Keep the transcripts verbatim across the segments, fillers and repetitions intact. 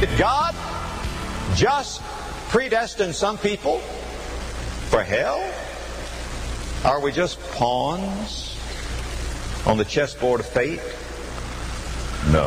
Did God just predestine some people for hell? Are we just pawns on the chessboard of fate? No.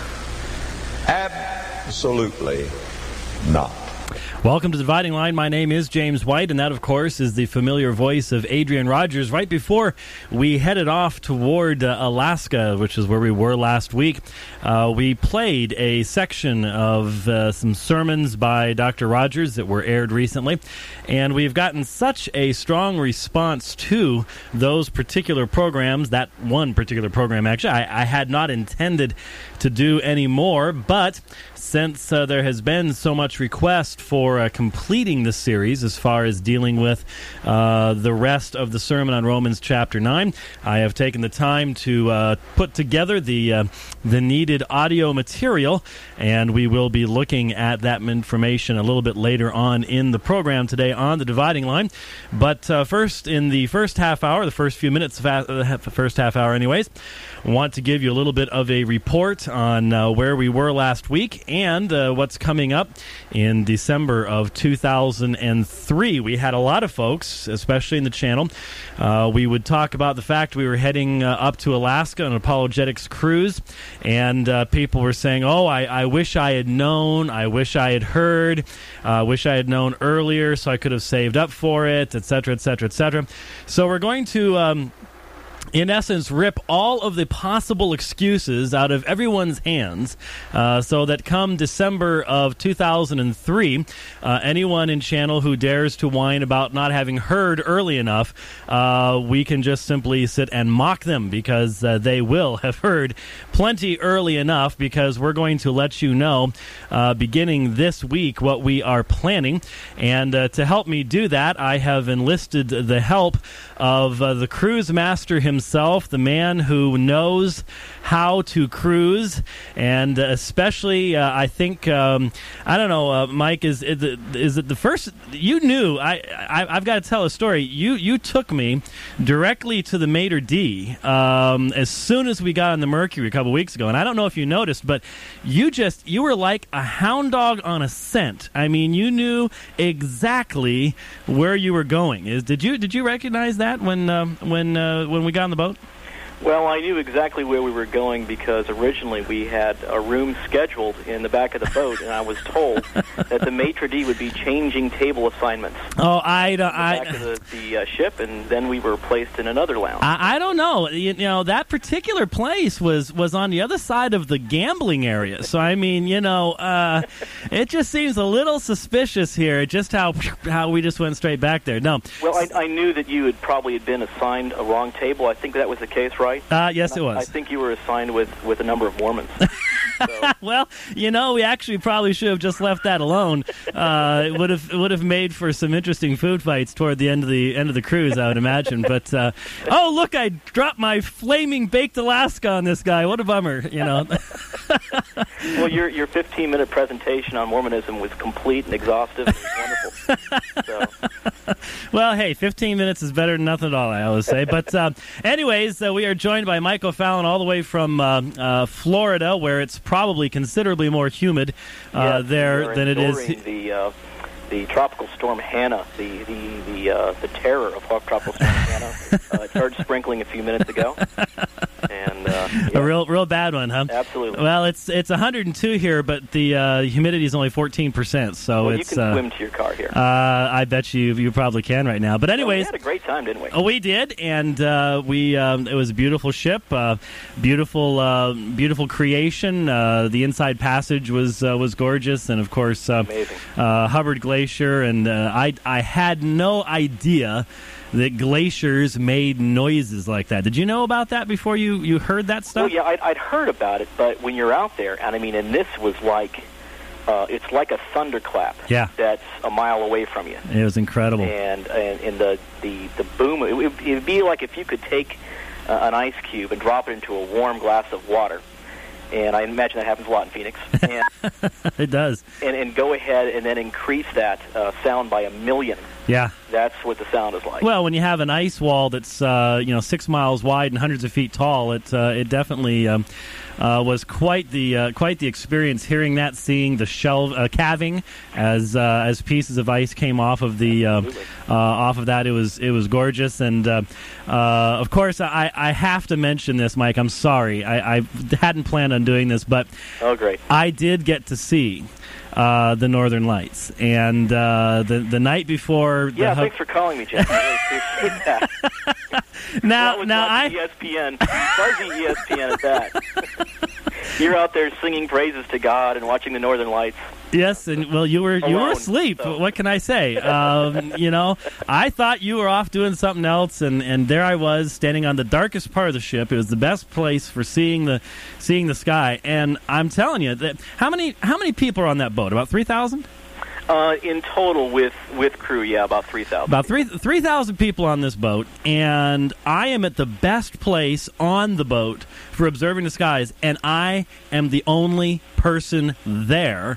Absolutely not. Welcome to Dividing Line. My name is James White, and that, of course, is the familiar voice of Adrian Rogers. Right before we headed off toward uh, Alaska, which is where we were last week, uh, we played a section of uh, some sermons by Doctor Rogers that were aired recently, and we've gotten such a strong response to those particular programs, that one particular program, actually. I, I had not intended to do any more, but since uh, there has been so much request for uh, completing the series as far as dealing with uh, the rest of the sermon on Romans chapter nine, I have taken the time to uh, put together the uh, the needed audio material, and we will be looking at that information a little bit later on in the program today on the Dividing Line. But uh, first, in the first half hour, the first few minutes of uh, the first half hour anyways, I want to give you a little bit of a report on uh, where we were last week and uh, what's coming up in December of two thousand three. We had a lot of folks, especially in the channel. Uh, we would talk about the fact we were heading uh, up to Alaska on an apologetics cruise, and uh, people were saying, oh, I, I wish I had known, I wish I had heard, I uh, wish I had known earlier so I could have saved up for it, et cetera, et cetera, et cetera. So we're going to... Um, in essence, rip all of the possible excuses out of everyone's hands uh, so that come December of two thousand three, uh, anyone in channel who dares to whine about not having heard early enough, uh, we can just simply sit and mock them because uh, they will have heard plenty early enough, because we're going to let you know uh, beginning this week what we are planning. And uh, to help me do that, I have enlisted the help of uh, the cruise master himself, the man who knows how to cruise, and especially, uh, I think, um, I don't know, uh, Mike, is is it, is it the first, you knew, I, I, I've got to tell a story, you you took me directly to the Mater D um, as soon as we got on the Mercury a couple weeks ago, and I don't know if you noticed, but you just, you were like a hound dog on a scent. I mean, you knew exactly where you were going. Is, did you did you recognize that when, um, when, uh, when we got on the boat? Well, I knew exactly where we were going because originally we had a room scheduled in the back of the boat, and I was told that the maitre d' would be changing table assignments. Oh, I don't. In the back I, of the, the uh, ship, and then we were placed in another lounge. I, I don't know. You, you know, that particular place was, was on the other side of the gambling area. So I mean, you know, uh, it just seems a little suspicious here. Just how how we just went straight back there. No. Well, I, I knew that you had probably had been assigned a wrong table. I think that was the case, right? Uh, yes, it was. I, I think you were assigned with, with a number of Mormons. So. Well, you know, we actually probably should have just left that alone. Uh, it would have it would have made for some interesting food fights toward the end of the end of the cruise, I would imagine. But uh, oh, look, I dropped my flaming baked Alaska on this guy. What a bummer, you know. Well, your your fifteen minute presentation on Mormonism was complete and exhaustive. It was wonderful. So. Well, hey, fifteen minutes is better than nothing at all, I always say. But uh, anyways, uh, we are joined by Mike O'Fallon all the way from uh, uh, Florida, where it's probably considerably more humid uh, yes, there than it is. The, uh, the tropical storm Hannah, the the the, uh, the terror of tropical storm Hannah. Uh, it started sprinkling a few minutes ago. And, uh, yeah. A real, real bad one, huh? Absolutely. Well, it's it's one hundred two here, but the uh, humidity is only fourteen percent. So well, it's. You can uh, swim to your car here. Uh, I bet you you probably can right now. But anyways, well, we had a great time, didn't we? Oh, we did, and uh, we um, it was a beautiful ship, uh, beautiful, uh, beautiful creation. Uh, the inside passage was uh, was gorgeous, and of course, uh, amazing. Uh, Hubbard Glacier, and uh, I I had no idea that glaciers made noises like that. Did you know about that before you, you heard that stuff? Well, yeah, I'd, I'd heard about it, but when you're out there, and I mean, and this was like, uh, it's like a thunderclap yeah. that's a mile away from you. It was incredible. And and, and the, the, the boom, it would it'd be like if you could take uh, an ice cube and drop it into a warm glass of water, and I imagine that happens a lot in Phoenix. And, it does. And, and go ahead and then increase that uh, sound by a million. Yeah. That's what the sound is like. Well, when you have an ice wall that's uh, you know six miles wide and hundreds of feet tall, it uh, it definitely um, uh, was quite the uh, quite the experience. Hearing that, seeing the shelve uh, calving as uh, as pieces of ice came off of the uh, uh, off of that, it was it was gorgeous. And uh, uh, of course, I, I have to mention this, Mike. I'm sorry, I, I hadn't planned on doing this, but oh, great! I did get to see Uh, the Northern Lights, and uh, the the night before. The yeah, hu- thanks for calling me, Jeff. I really appreciate that. now, well, now I E S P N, fuzzy E S P N at that. You're out there singing praises to God and watching the Northern Lights. Yes, and well, you were you were Alone, asleep. so. What can I say? Um, you know, I thought you were off doing something else, and, and there I was standing on the darkest part of the ship. It was the best place for seeing the seeing the sky. And I'm telling you that how many how many people are on that boat? About three thousand. Uh, in total, with, with crew, yeah, about three thousand. About three three thousand people on this boat, and I am at the best place on the boat for observing the skies, and I am the only person there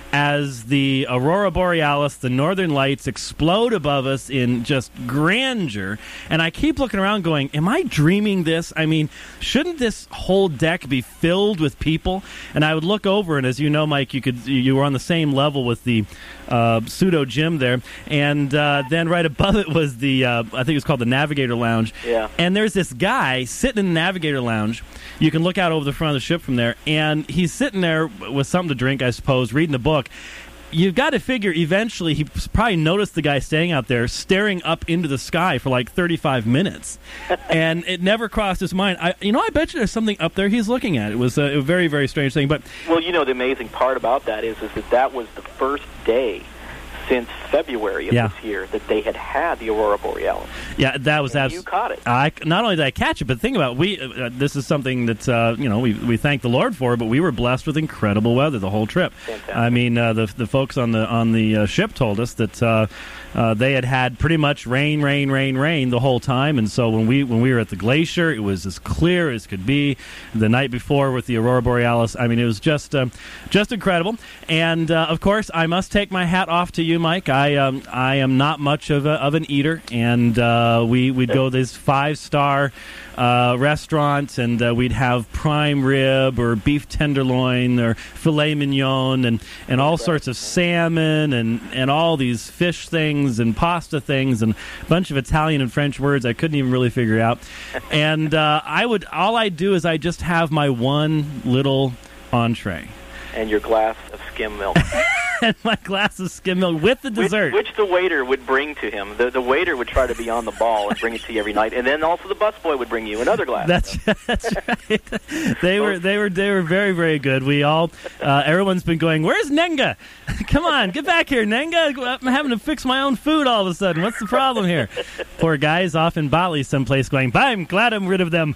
as the Aurora Borealis, the Northern Lights, explode above us in just grandeur. And I keep looking around going, am I dreaming this? I mean, shouldn't this whole deck be filled with people? And I would look over, and as you know, Mike, you could you were on the same level with the uh, pseudo gym there. And uh, then right above it was the, uh, I think it was called the Navigator Lounge. Yeah. And there's this guy sitting in the Navigator Lounge. You can look out over the front of the ship from there, and he's sitting there with something to drink, I suppose, reading a book. You've got to figure eventually he probably noticed the guy staying out there staring up into the sky for like thirty-five minutes, and it never crossed his mind. I, you know, I bet you there's something up there he's looking at. It was a, a very, very strange thing. But well, you know, the amazing part about that is, is that that was the first day since February of yeah. this year that they had had the Aurora Borealis. Yeah, that was and abs- you caught it. I not only did I catch it, but think about it, we. Uh, this is something that uh, you know we we thank the Lord for, but we were blessed with incredible weather the whole trip. Fantastic. I mean, uh, the the folks on the on the uh, ship told us that uh, uh, they had had pretty much rain, rain, rain, rain the whole time, and so when we when we were at the glacier, it was as clear as could be. The night before with the Aurora Borealis, I mean, it was just uh, just incredible. And uh, of course, I must take my hat off to you, Mike. I um, I am not much of a, of an eater, and uh, we we'd go to this five star uh, restaurant, and uh, we'd have prime rib or beef tenderloin or filet mignon, and, and all sorts of salmon and, and all these fish things and pasta things and a bunch of Italian and French words I couldn't even really figure out. And uh, I would all I do is I just have my one little entree and your glass of skim milk. And my glass of skim milk with the dessert. Which, which the waiter would bring to him. The, the waiter would try to be on the ball and bring it to you every night, and then also the busboy would bring you another glass. That's that's right. They were they were they were very very good. We all uh, everyone's been going, where's Nenga? Come on, get back here, Nenga. I'm having to fix my own food all of a sudden. What's the problem here? Poor guy's off in Bali someplace going, I'm glad I'm rid of them.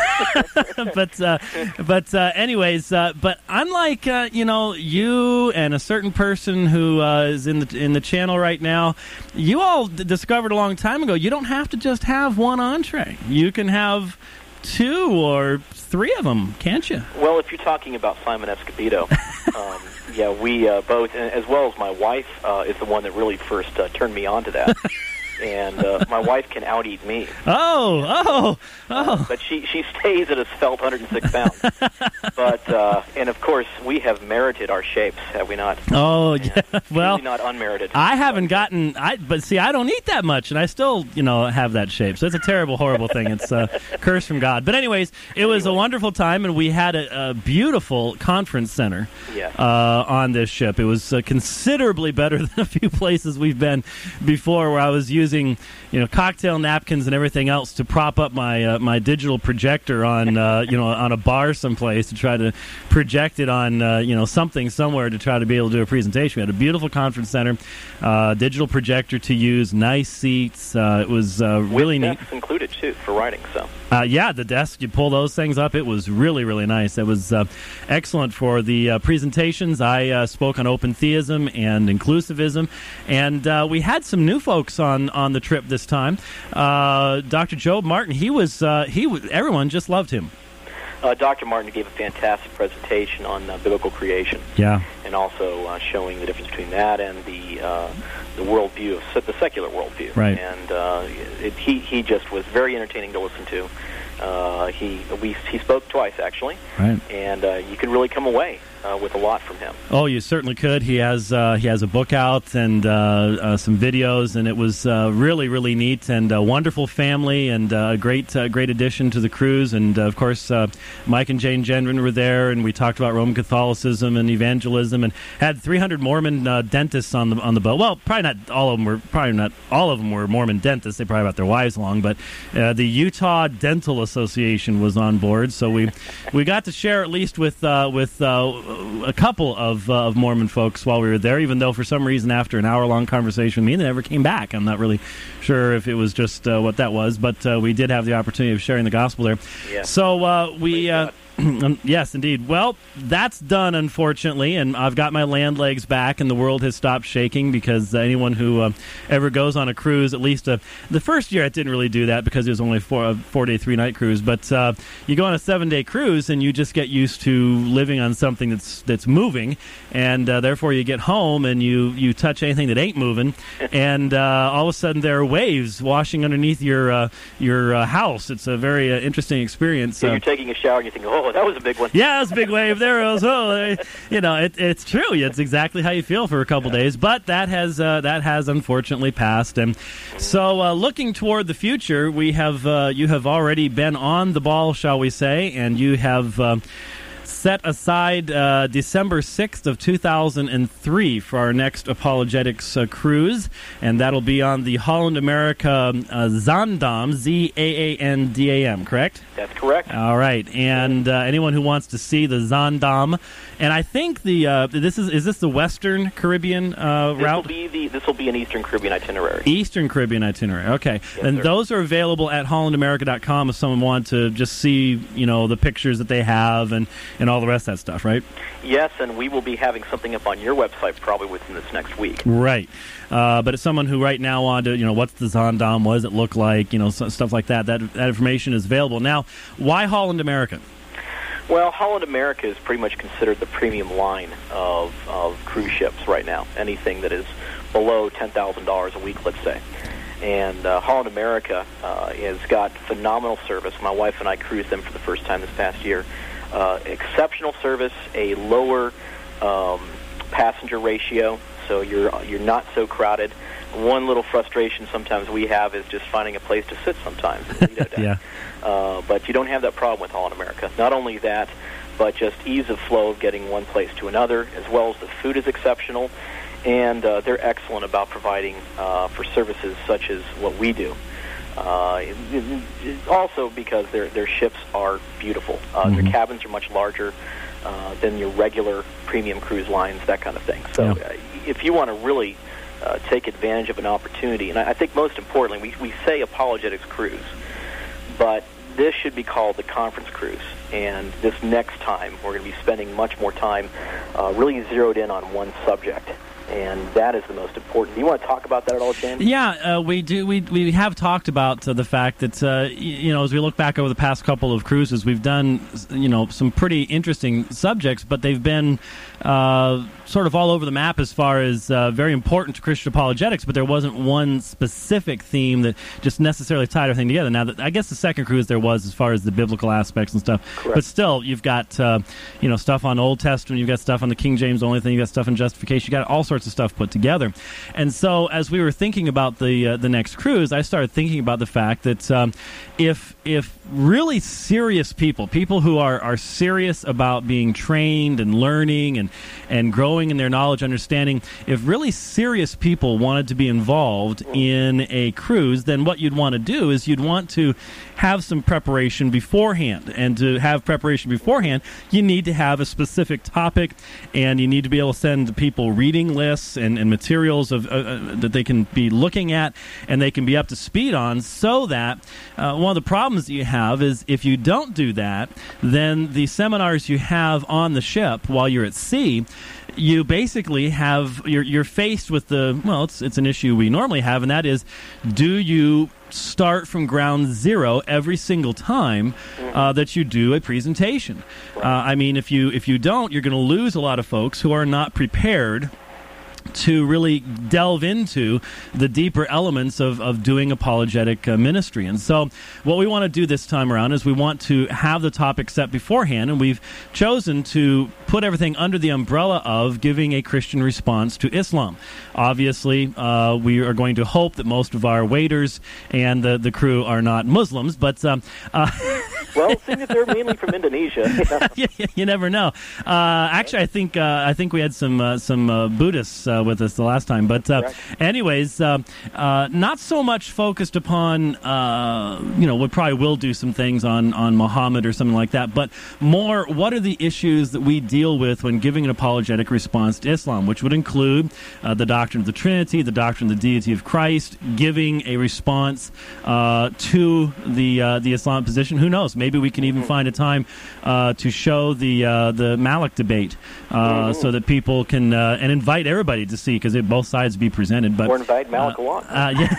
but uh, but uh, anyways, uh, but unlike uh, you know you and a certain person who uh, is in the in the channel right now, you all d- discovered a long time ago you don't have to just have one entree. You can have two or three of them, can't you? Well, if you're talking about Simon Escobedo, um, yeah, we uh, both, as well as my wife, uh, is the one that really first uh, turned me on to that. And uh, my wife can out-eat me. Oh, oh, oh. Uh, but she, she stays at a svelte one hundred six pounds. But, uh, and of course, we have merited our shapes, have we not? Oh, yeah. And well, really not unmerited. I haven't gotten, I but see, I don't eat that much, and I still, you know, have that shape. So it's a terrible, horrible thing. It's a curse from God. But anyways, it was anyway. a wonderful time, and we had a, a beautiful conference center yes. uh, on this ship. It was uh, considerably better than a few places we've been before, where I was using using, you know, cocktail napkins and everything else to prop up my uh, my digital projector on, uh, you know, on a bar someplace to try to project it on, uh, you know, something somewhere to try to be able to do a presentation. We had a beautiful conference center, uh, digital projector to use, nice seats. Uh, it was uh, really With neat. desks included too for writing. So. Uh, yeah, the desk, you pull those things up. It was really, really nice. It was uh, excellent for the uh, presentations. I uh, spoke on open theism and inclusivism, and uh, we had some new folks on, on the trip this time. Uh, Doctor Job Martin, he was, uh, he was, everyone just loved him. Uh, Doctor Martin gave a fantastic presentation on uh, biblical creation. Yeah. And also uh, showing the difference between that and the uh, the worldview of the secular worldview. Right. And uh, it, he he just was very entertaining to listen to. Uh, he we he spoke twice actually, right. and uh, you can really come away uh, with a lot from him. Oh, you certainly could. He has uh, he has a book out and uh, uh, some videos, and it was uh, really really neat and a wonderful family and uh, a great uh, great addition to the cruise. And uh, of course, uh, Mike and Jane Gendron were there, and we talked about Roman Catholicism and evangelism, and had three hundred Mormon uh, dentists on the on the boat. Well, probably not all of them were probably not all of them were Mormon dentists. They probably brought their wives along, but uh, the Utah Dental Association was on board, so we we got to share at least with uh, with uh, a couple of, uh, of Mormon folks while we were there. Even though for some reason after an hour long conversation with me, they never came back. I'm not really sure if it was just uh, what that was, but uh, we did have the opportunity of sharing the gospel there. Yeah. So uh, we. Uh, yes, indeed. Well, that's done, unfortunately, and I've got my land legs back, and the world has stopped shaking because uh, anyone who uh, ever goes on a cruise, at least uh, the first year, it didn't really do that because it was only four, a four-day, three-night cruise. But uh, you go on a seven-day cruise, and you just get used to living on something that's that's moving, and uh, therefore you get home and you, you touch anything that ain't moving, and uh, all of a sudden there are waves washing underneath your uh, your uh, house. It's a very uh, interesting experience. So uh, you're taking a shower and you think, oh, that was a big one. Yeah, it was a big wave. There it was. Oh, you know, it, it's true. It's exactly how you feel for a couple yeah. days. But that has uh, that has unfortunately passed. And so, uh, looking toward the future, we have uh, you have already been on the ball, shall we say, and you have. Uh, set aside uh, December sixth of two thousand three for our next Apologetics uh, cruise, and that'll be on the Holland America uh, Zaandam, Z A A N D A M, correct? That's correct. All right, and uh, anyone who wants to see the Zaandam, and I think the uh, this is is this the Western Caribbean uh, this route? Will be the, this will be an Eastern Caribbean itinerary. Eastern Caribbean itinerary, okay. Yes, and sir. Those are available at holland america dot com if someone wants to just see, you know, the pictures that they have and, and all the rest of that stuff, right? Yes, and we will be having something up on your website probably within this next week. Right. Uh, but as someone who right now wanted to, you know, what's the Zaandam, what does it look like, you know, so, stuff like that, that, that information is available. Now, why Holland America? Well, Holland America is pretty much considered the premium line of, of cruise ships right now, anything that is below ten thousand dollars a week, let's say. And uh, Holland America uh, has got phenomenal service. My wife and I cruised them for the first time this past year. Uh, exceptional service, a lower um, passenger ratio, so you're you're not so crowded. One little frustration sometimes we have is just finding a place to sit sometimes in the Lido deck. Yeah. Uh, but you don't have that problem with Holland America. Not only that, but just ease of flow of getting one place to another, as well as the food is exceptional, and uh, they're excellent about providing uh, for services such as what we do. Uh, also because their their ships are beautiful. Uh, mm-hmm. Their cabins are much larger uh, than your regular premium cruise lines, that kind of thing. So yeah. uh, if you want to really uh, take advantage of an opportunity, and I, I think most importantly, we, we say Apologetics Cruise, but this should be called the Conference Cruise. And this next time, we're going to be spending much more time uh, really zeroed in on one subject. And that is the most important. Do you want to talk about that at all, James? Yeah, uh, we do. We we have talked about uh, the fact that uh, you know, as we look back over the past couple of cruises, we've done, you know, some pretty interesting subjects, but they've been uh, sort of all over the map as far as uh, very important to Christian apologetics. But there wasn't one specific theme that just necessarily tied everything together. Now, I guess the second cruise there was as far as the biblical aspects and stuff. Correct. But still, you've got uh, you know, stuff on Old Testament, you've got stuff on the King James only thing, you've got stuff on justification, you got all sorts of stuff put together. And so as we were thinking about the uh, the next cruise, I started thinking about the fact that um, if if really serious people, people who are, are serious about being trained and learning and, and growing in their knowledge, understanding, if really serious people wanted to be involved in a cruise, then what you'd want to do is you'd want to have some preparation beforehand. And to have preparation beforehand, you need to have a specific topic, and you need to be able to send people reading lists and, and materials of uh, uh, that they can be looking at and they can be up to speed on, so that uh, one of the problems that you have is if you don't do that, then the seminars you have on the ship while you're at sea, you basically have, you're, you're faced with the, well, it's, it's an issue we normally have, and that is, do you start from ground zero every single time uh, that you do a presentation? Uh, I mean, if you if you don't, you're going to lose a lot of folks who are not prepared to really delve into the deeper elements of, of doing apologetic uh, ministry. And so what we want to do this time around is we want to have the topic set beforehand, and we've chosen to put everything under the umbrella of giving a Christian response to Islam. Obviously, uh, we are going to hope that most of our waiters and the, the crew are not Muslims, but... Um, uh, well, seeing that they're mainly from Indonesia. you, you never know. Uh, actually, I think uh, I think we had some uh, some uh, Buddhists uh, with us the last time. But uh, anyways, uh, uh, not so much focused upon, uh, you know, we probably will do some things on, on Muhammad or something like that, but more what are the issues that we deal with when giving an apologetic response to Islam, which would include uh, the doctrine of the Trinity, the doctrine of the deity of Christ, giving a response uh, to the uh, the Islamic position. Who knows? Maybe we can even find a time uh, to show the uh, the Malik debate uh, so that people can, uh, and invite everybody to see, because both sides be presented. But or invite Malik uh, along. Uh, yeah.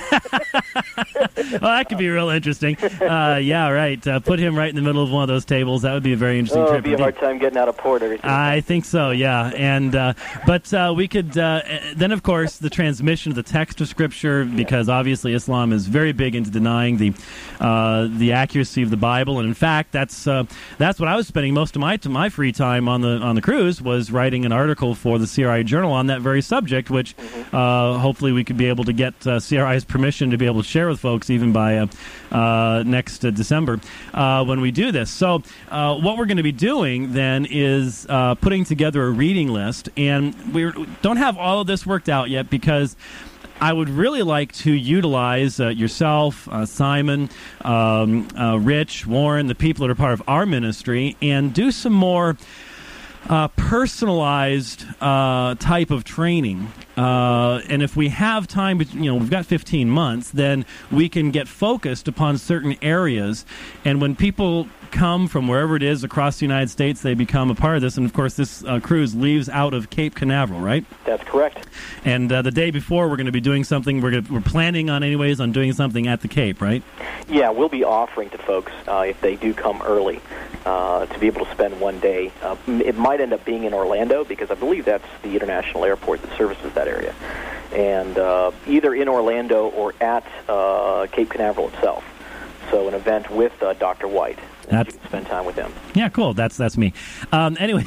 Well, that could be real interesting. Uh, yeah, right. Uh, put him right in the middle of one of those tables. That would be a very interesting oh, trip. It'd be a hard time getting out of port every time. I think so, yeah. And uh, but uh, we could uh, then, of course, the transmission of the text of Scripture, because obviously Islam is very big into denying the uh, the accuracy of the Bible, and in fact, that's uh, that's what I was spending most of my to my free time on the on the cruise, was writing an article for the C R I Journal on that very subject, which mm-hmm. uh, hopefully we could be able to get uh, C R I's permission to be able to share with folks even by uh, uh, next uh, December uh, when we do this. So uh, what we're going to be doing then is uh, putting together a reading list, and we don't have all of this worked out yet because I would really like to utilize uh, yourself, uh, Simon, um, uh, Rich, Warren, the people that are part of our ministry, and do some more uh, personalized uh, type of training. Uh, and if we have time, you know, we've got fifteen months, then we can get focused upon certain areas. And when people come from wherever it is across the United States, they become a part of this. And, of course, this uh, cruise leaves out of Cape Canaveral, right? That's correct. And uh, the day before, we're going to be doing something, we're, gonna, we're planning on anyways on doing something at the Cape, right? Yeah, we'll be offering to folks, uh, if they do come early, uh, to be able to spend one day. Uh, it might end up being in Orlando, because I believe that's the international airport that services that area. And uh, either in Orlando or at uh, Cape Canaveral itself. So an event with uh, Doctor White. And you can spend time with him. Yeah, cool. That's that's me. Um, anyway,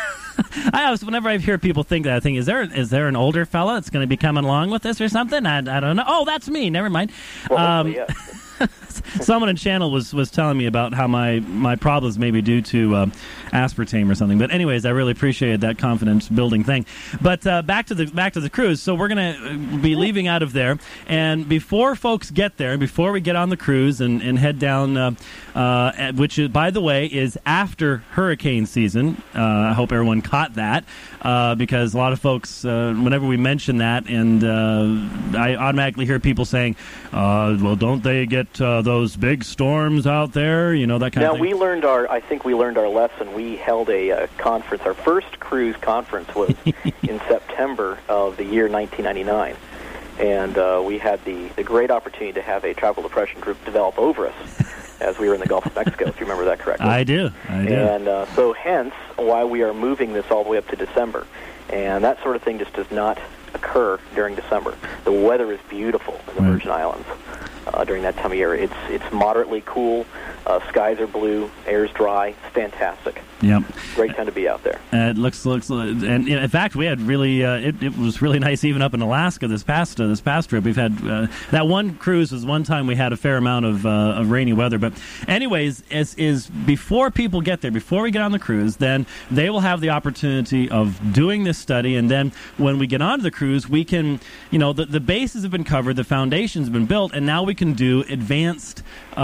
I always, whenever I hear people think that, I think, is there is there an older fella that's going to be coming along with this or something? I, I don't know. Oh, that's me. Never mind. Well, um, yeah. Someone in Channel was, was telling me about how my, my problems may be due to uh, aspartame or something. But anyways, I really appreciated that confidence building thing. But uh, back to the back to the cruise. So we're going to be leaving out of there, and before folks get there, before we get on the cruise and, and head down, uh, uh, which is, by the way, is after hurricane season. Uh, I hope everyone caught that uh, because a lot of folks, uh, whenever we mention that, and uh, I automatically hear people saying, uh, "Well, don't they get Uh, those big storms out there?" You know, that kind now, of thing. Now, we learned our, I think we learned our lesson. We held a uh, conference. Our first cruise conference was in September of the year nineteen ninety-nine. And uh, we had the, the great opportunity to have a tropical depression group develop over us as we were in the Gulf of Mexico, if you remember that correctly. I do. I do. And uh, so hence why we are moving this all the way up to December. And that sort of thing just does not occur during December. The weather is beautiful in the right. Virgin Islands uh, during that time of year. It's it's moderately cool. Uh, skies are blue. Air's dry. It's fantastic. Yep. Great time to be out there. Uh, it looks looks, and in fact, we had really uh, it, it was really nice even up in Alaska this past uh, this past trip. We've had uh, that one cruise was one time we had a fair amount of uh, of rainy weather. But anyways, as is before people get there, before we get on the cruise, then they will have the opportunity of doing this study, and then when we get onto the cruise, we can, you know, the the bases have been covered, the foundations have been built, and now we can do advanced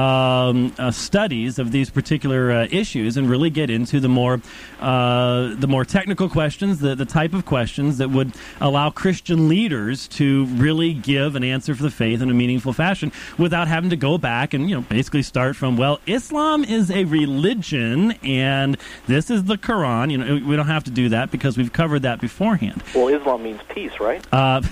um, uh, studies of these particular uh, issues and really get into the more uh, the more technical questions, the, the type of questions that would allow Christian leaders to really give an answer for the faith in a meaningful fashion without having to go back and, you know, basically start from, well, Islam is a religion and this is the Quran. You know, we don't have to do that because we've covered that beforehand. Well, Islam means peace, right? Uh,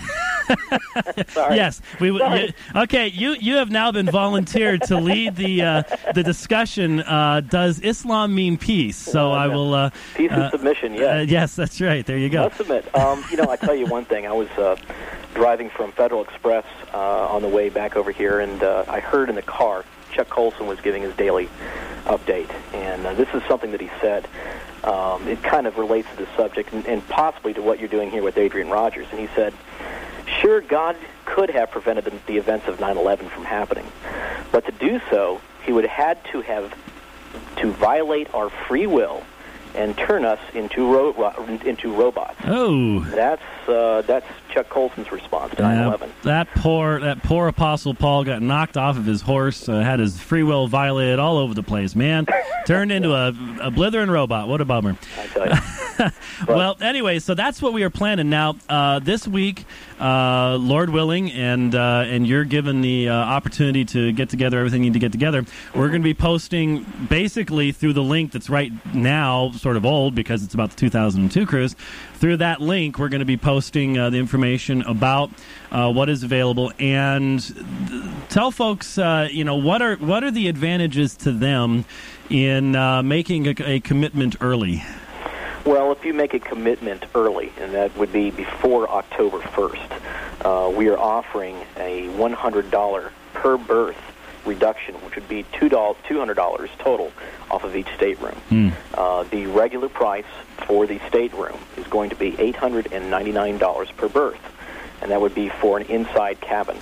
Sorry. Yes, we. You, okay, you you have now been volunteered to lead the uh, the discussion. Uh, does Islam mean peace? So Uh, I no. will. Uh, Peace and uh, submission, yes. uh, yes, that's right. There you go. I'll submit. Um, you know, I tell you one thing. I was uh, driving from Federal Express uh, on the way back over here, and uh, I heard in the car Chuck Colson was giving his daily update, and uh, this is something that he said. Um, it kind of relates to the subject and, and possibly to what you're doing here with Adrian Rogers. And he said, sure, God could have prevented the, the events of nine eleven from happening, but to do so, he would have had to have to violate our free will and turn us into ro- into robots. Oh, That's uh, that's Chuck Colson's response to nine eleven. Uh, that poor that poor Apostle Paul got knocked off of his horse, uh, had his free will violated all over the place. Man, turned into a, a blithering robot. What a bummer. I tell you. Well, anyway, so that's what we are planning now. Uh, this week, uh, Lord willing, and uh, and you're given the uh, opportunity to get together everything you need to get together. We're going to be posting basically through the link that's right now, sort of old because it's about the two thousand two cruise. Through that link, we're going to be posting uh, the information about uh, what is available, and th- tell folks, uh, you know, what are what are the advantages to them in uh, making a, a commitment early. Well, if you make a commitment early, and that would be before October first, uh, we are offering a one hundred dollars per berth reduction, which would be two hundred dollars total off of each stateroom. Mm. Uh, the regular price for the stateroom is going to be eight hundred ninety-nine dollars per berth, and that would be for an inside cabin.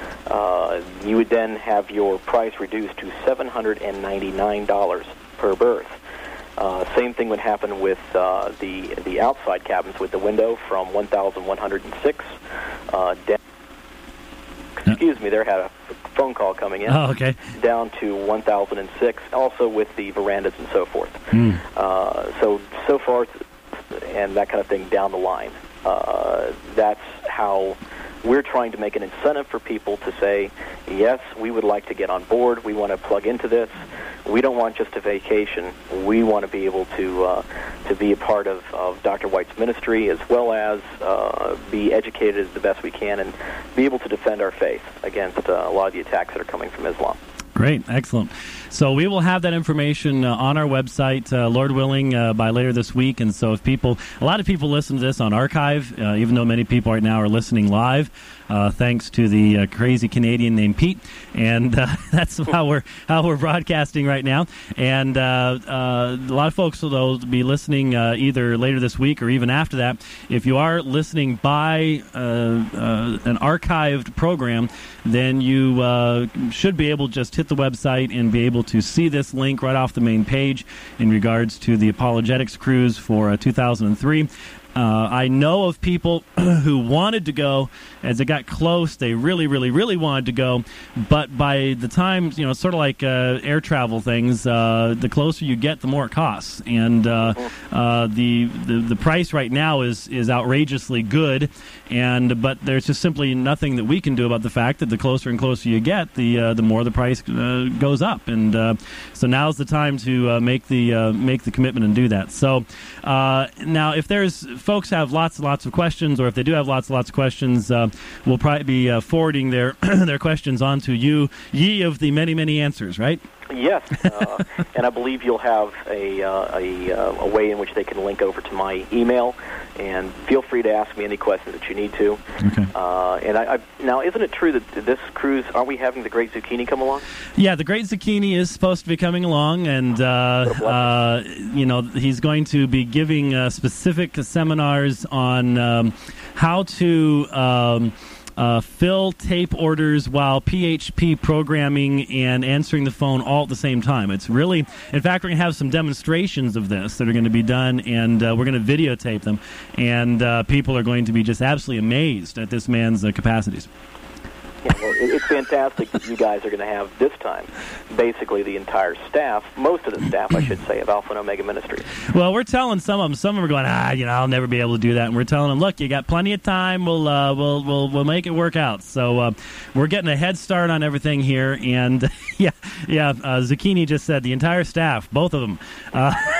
Uh, you would then have your price reduced to seven hundred ninety-nine dollars per berth. Uh, same thing would happen with uh, the the outside cabins with the window from one thousand one hundred six uh, down. Excuse me, there had a phone call coming in. Oh, okay. Down to one thousand six, also with the verandas and so forth. Mm. Uh, so, so forth, and that kind of thing down the line. Uh, that's how we're trying to make an incentive for people to say, yes, we would like to get on board. We want to plug into this. We don't want just a vacation. We want to be able to uh, to be a part of, of Doctor White's ministry, as well as uh, be educated as the best we can and be able to defend our faith against uh, a lot of the attacks that are coming from Islam. Great, excellent. So we will have that information uh, on our website, uh, Lord willing, uh, by later this week. And so if people, a lot of people listen to this on archive, uh, even though many people right now are listening live, uh, thanks to the uh, crazy Canadian named Pete, and uh, that's how we're how we're broadcasting right now. And uh, uh, a lot of folks will be listening uh, either later this week or even after that. If you are listening by uh, uh, an archived program, then you uh, should be able to just hit the website and be able to see this link right off the main page in regards to the Apologetics Cruise for uh, two thousand three. Uh, I know of people who wanted to go. As it got close, they really, really, really wanted to go. But by the time, you know, it's sort of like uh, air travel things, uh, the closer you get, the more it costs. And uh, uh, the, the the price right now is, is outrageously good. And but there's just simply nothing that we can do about the fact that the closer and closer you get, the uh, the more the price uh, goes up. And uh, so now's the time to uh, make the uh, make the commitment and do that. So uh, now, if there's folks have lots and lots of questions, or if they do have lots and lots of questions, uh, we'll probably be uh, forwarding their their questions on to you, ye of the many, many answers, right? Yes, uh, and I believe you'll have a, uh, a, uh, a way in which they can link over to my email, and feel free to ask me any questions that you need to. Okay. Uh, and I, I, now, isn't it true that this cruise, aren't we having the Great Zucchini come along? Yeah, the Great Zucchini is supposed to be coming along, and uh, uh, you know, he's going to be giving uh, specific seminars on um, how to um, uh, fill tape orders while P H P programming and answering the phone all at the same time. It's really, in fact, we're going to have some demonstrations of this that are going to be done, and uh, we're going to videotape them, and uh, people are going to be just absolutely amazed at this man's uh, capacities. Yeah, well, it's fantastic that you guys are going to have this time basically the entire staff, most of the staff, I should say, of Alpha and Omega Ministries. Well, we're telling some of them, some of them are going, ah, you know, I'll never be able to do that. And we're telling them, look, you got plenty of time. We'll uh, we'll we'll we'll make it work out. So uh, we're getting a head start on everything here. And yeah, yeah, uh, Zucchini just said the entire staff, both of them. Uh,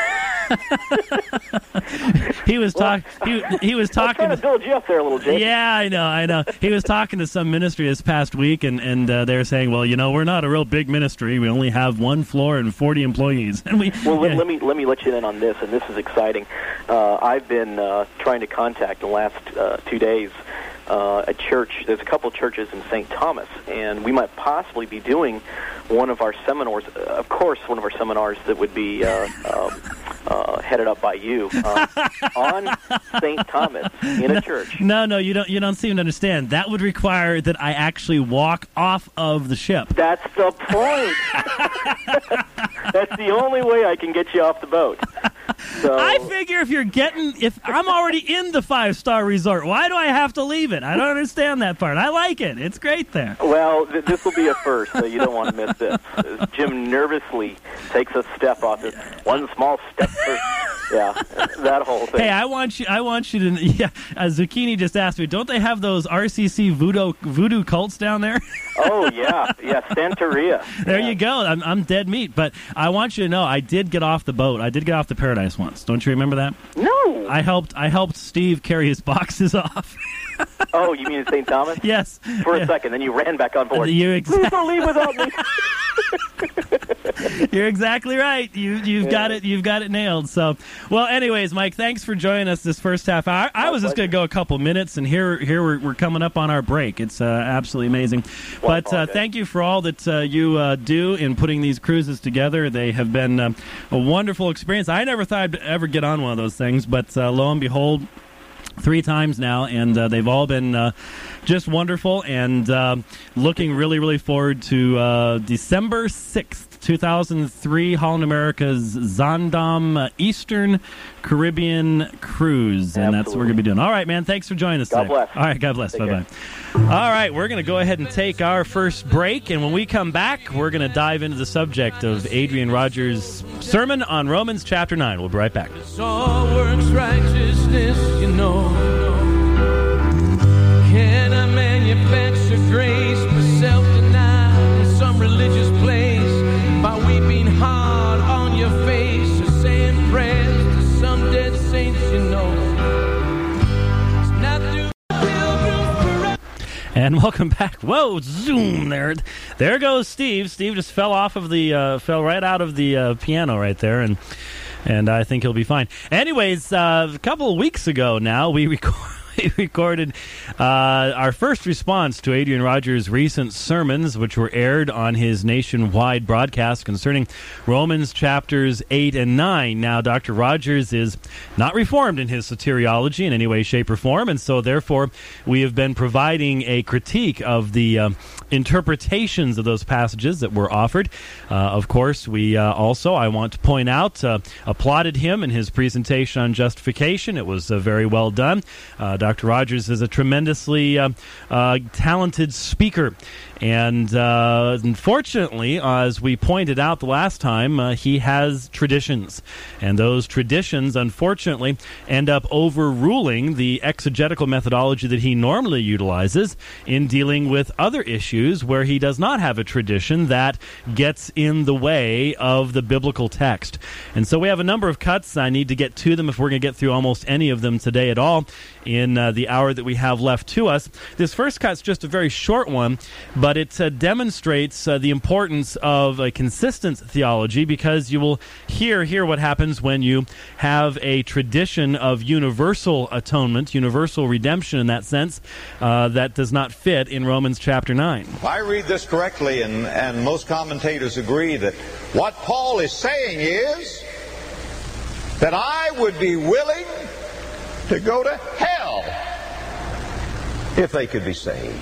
he was talking. He, he was talking. I'm trying to build you up there a little, Jake. Yeah, I know, I know. He was talking to some ministry this past week, and and uh, they were saying, well, you know, we're not a real big ministry. We only have one floor and forty employees. And we well, yeah. let, let me let me let you in on this, and this is exciting. Uh, I've been uh, trying to contact the last uh, two days. Uh, a church, there's a couple of churches in Saint Thomas, and we might possibly be doing one of our seminars, uh, of course, one of our seminars that would be uh, um, uh, headed up by you uh, on Saint Thomas in a church. No, no, you don't. You don't seem to understand. That would require that I actually walk off of the ship. That's the point. That's the only way I can get you off the boat. So, I figure if you're getting, if I'm already in the five-star resort, why do I have to leave it? I don't understand that part. I like it. It's great there. Well, th- this will be a first, so you don't want to miss this. As Jim nervously takes a step off this one small step first. Yeah, that whole thing. Hey, I want you. I want you to. Yeah, uh, Zucchini just asked me. Don't they have those R C C voodoo voodoo cults down there? Oh yeah, yeah, Santeria. There yeah. you go. I'm, I'm dead meat. But I want you to know, I did get off the boat. I did get off the Paradise once. Don't you remember that? No. I helped. I helped Steve carry his boxes off. Oh, you mean in Saint Thomas? Yes. For yeah. a second, then you ran back on board. You Please exa- don't leave without me. You're exactly right. You you've Yeah. got it. You've got it nailed. So, well, anyways, Mike, thanks for joining us this first half hour. I My was just going to go a couple minutes, and here here we're, we're coming up on our break. It's uh, absolutely amazing. Well, but uh, thank you for all that uh, you uh, do in putting these cruises together. They have been um, a wonderful experience. I never thought I'd ever get on one of those things, but uh, lo and behold, three times now, and uh, they've all been uh, just wonderful, and uh, looking really, really forward to uh, December sixth, two thousand three, Holland America's Zaandam uh, Eastern Caribbean Cruise, and Absolutely. that's what we're going to be doing. All right, man, thanks for joining us God today. bless. All right, God bless. Take Bye-bye. All right, we're going to go ahead and take our first break, and when we come back, we're going to dive into the subject of Adrian Rogers' sermon on Romans chapter nine. We'll be right back. It's all works righteousness, you know. Can I manufacture grace for self-denial in some religious place by weeping hard on your face or saying prayers to some dead saints, you know? It's not through pilgrim. And welcome back. Whoa, zoom there. There goes Steve. Steve just fell off of the, uh, fell right out of the uh, piano right there, and and I think he'll be fine. Anyways, uh, a couple of weeks ago now, we recorded. We recorded uh, our first response to Adrian Rogers' recent sermons, which were aired on his nationwide broadcast concerning Romans chapters eight and nine. Now, Doctor Rogers is not reformed in his soteriology in any way, shape, or form, and so therefore we have been providing a critique of the uh, interpretations of those passages that were offered. Uh, of course, we uh, also, I want to point out, uh, applauded him in his presentation on justification. It was uh, very well done. Uh, Doctor Rogers is a tremendously uh, uh, talented speaker. And uh, unfortunately, as we pointed out the last time, uh, he has traditions. And those traditions, unfortunately, end up overruling the exegetical methodology that he normally utilizes in dealing with other issues where he does not have a tradition that gets in the way of the biblical text. And so we have a number of cuts. I need to get to them if we're going to get through almost any of them today at all in uh, the hour that we have left to us. This first cut's just a very short one, but it uh, demonstrates uh, the importance of a consistent theology, because you will hear here what happens when you have a tradition of universal atonement, universal redemption in that sense, uh, that does not fit in Romans chapter nine. I read this correctly, and, and most commentators agree that what Paul is saying is that I would be willing to go to hell if they could be saved.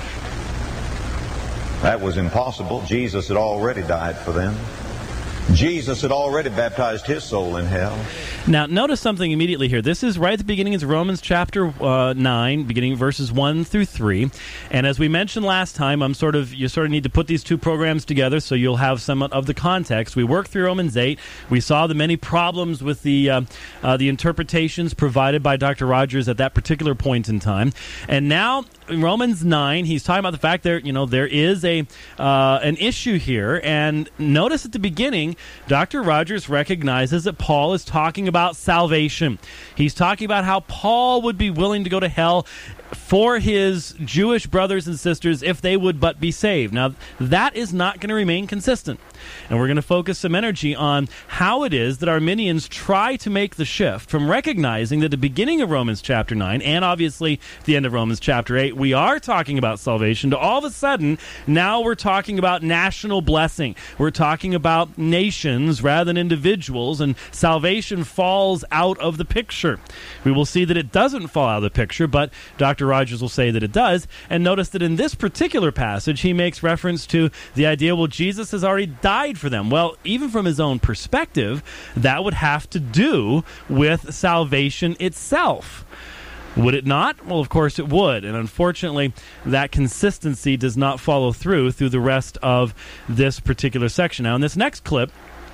That was impossible. Jesus had already died for them. Jesus had already baptized his soul in hell. Now, notice something immediately here. This is right at the beginning of Romans chapter uh, nine, beginning verses one through three. And as we mentioned last time, I'm sort of you sort of need to put these two programs together so you'll have some of the context. We worked through Romans eight. We saw the many problems with the uh, uh, the interpretations provided by Doctor Rogers at that particular point in time. And now in Romans nine, he's talking about the fact there, you know, there is a uh, an issue here. And notice at the beginning, Doctor Rogers recognizes that Paul is talking about salvation. He's talking about how Paul would be willing to go to hell for his Jewish brothers and sisters if they would but be saved. Now, that is not going to remain consistent. And we're going to focus some energy on how it is that Arminians try to make the shift from recognizing that at the beginning of Romans chapter nine, and obviously the end of Romans chapter eight, we are talking about salvation, to all of a sudden, now we're talking about national blessing. We're talking about nations rather than individuals, and salvation falls out of the picture. We will see that it doesn't fall out of the picture, but Doctor Rogers will say that it does. And notice that in this particular passage, he makes reference to the idea, well, Jesus has already died for them. Well, even from his own perspective, that would have to do with salvation itself. Would it not? Well, of course it would. And unfortunately, that consistency does not follow through through the rest of this particular section. Now, in this next clip,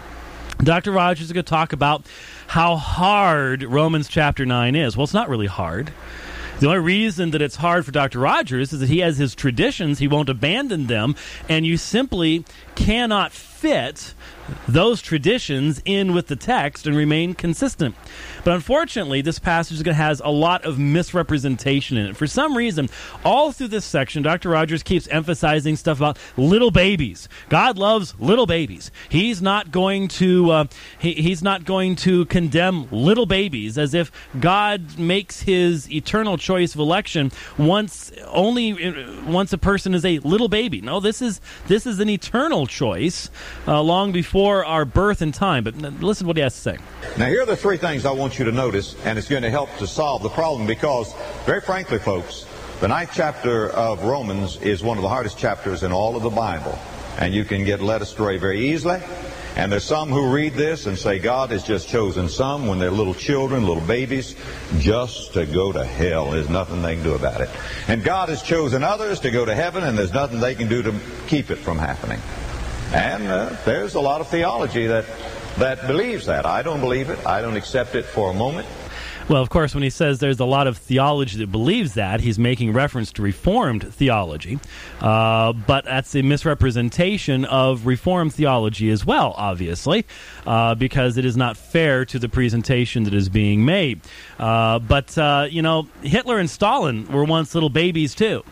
Doctor Rogers is going to talk about how hard Romans chapter nine is. Well, it's not really hard. The only reason that it's hard for Doctor Rogers is that he has his traditions, he won't abandon them, and you simply cannot fit those traditions in with the text and remain consistent. But unfortunately, this passage has a lot of misrepresentation in it. For some reason, all through this section, Doctor Rogers keeps emphasizing stuff about little babies. God loves little babies. He's not going to uh, he, he's not going to condemn little babies, as if God makes his eternal choice of election once only once a person is a little baby. No, this is this is an eternal choice uh, long before our birth and time. But listen to what he has to say. Now, here are the three things I want you to notice, and it's going to help to solve the problem, because, very frankly, folks, the ninth chapter of Romans is one of the hardest chapters in all of the Bible, and you can get led astray very easily. And there's some who read this and say God has just chosen some when they're little children, little babies, just to go to hell. There's nothing they can do about it. And God has chosen others to go to heaven, and there's nothing they can do to keep it from happening. And uh, there's a lot of theology that that believes that. I don't believe it. I don't accept it for a moment. Well, of course, when he says there's a lot of theology that believes that, he's making reference to Reformed theology. Uh, but that's a misrepresentation of Reformed theology as well, obviously, uh, because it is not fair to the presentation that is being made. Uh, but, uh, you know, Hitler and Stalin were once little babies, too.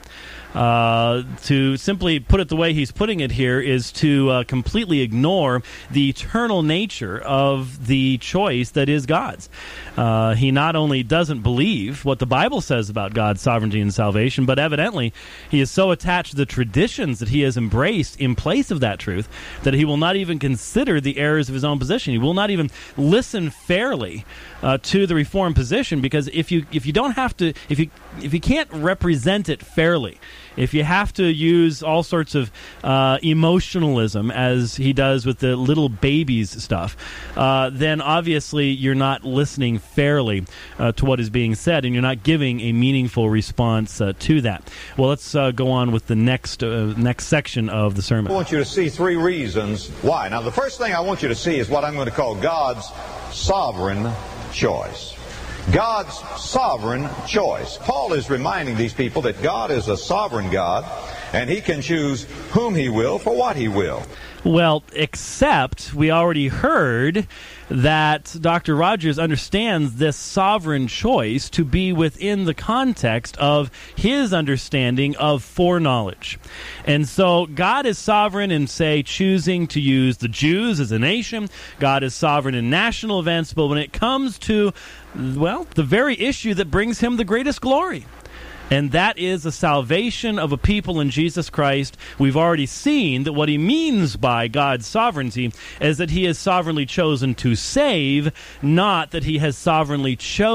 Uh, to simply put it the way he's putting it here is to uh, completely ignore the eternal nature of the choice that is God's. Uh, he not only doesn't believe what the Bible says about God's sovereignty and salvation, but evidently he is so attached to the traditions that he has embraced in place of that truth that he will not even consider the errors of his own position. He will not even listen fairly uh, to the Reformed position, because if you if you don't have to if you if you can't represent it fairly, if you have to use all sorts of uh, emotionalism, as he does with the little babies stuff, uh, then obviously you're not listening fairly uh, to what is being said, and you're not giving a meaningful response uh, to that. Well, let's uh, go on with the next uh, next section of the sermon. I want you to see three reasons why. Now, the first thing I want you to see is what I'm going to call God's sovereign choice. God's sovereign choice. Paul is reminding these people that God is a sovereign God, and he can choose whom he will for what he will. Well, except we already heard that Doctor Rogers understands this sovereign choice to be within the context of his understanding of foreknowledge. And so God is sovereign in, say, choosing to use the Jews as a nation. God is sovereign in national events. But when it comes to, well, the very issue that brings him the greatest glory, and that is the salvation of a people in Jesus Christ, we've already seen that what he means by God's sovereignty is that he has sovereignly chosen to save, not that he has sovereignly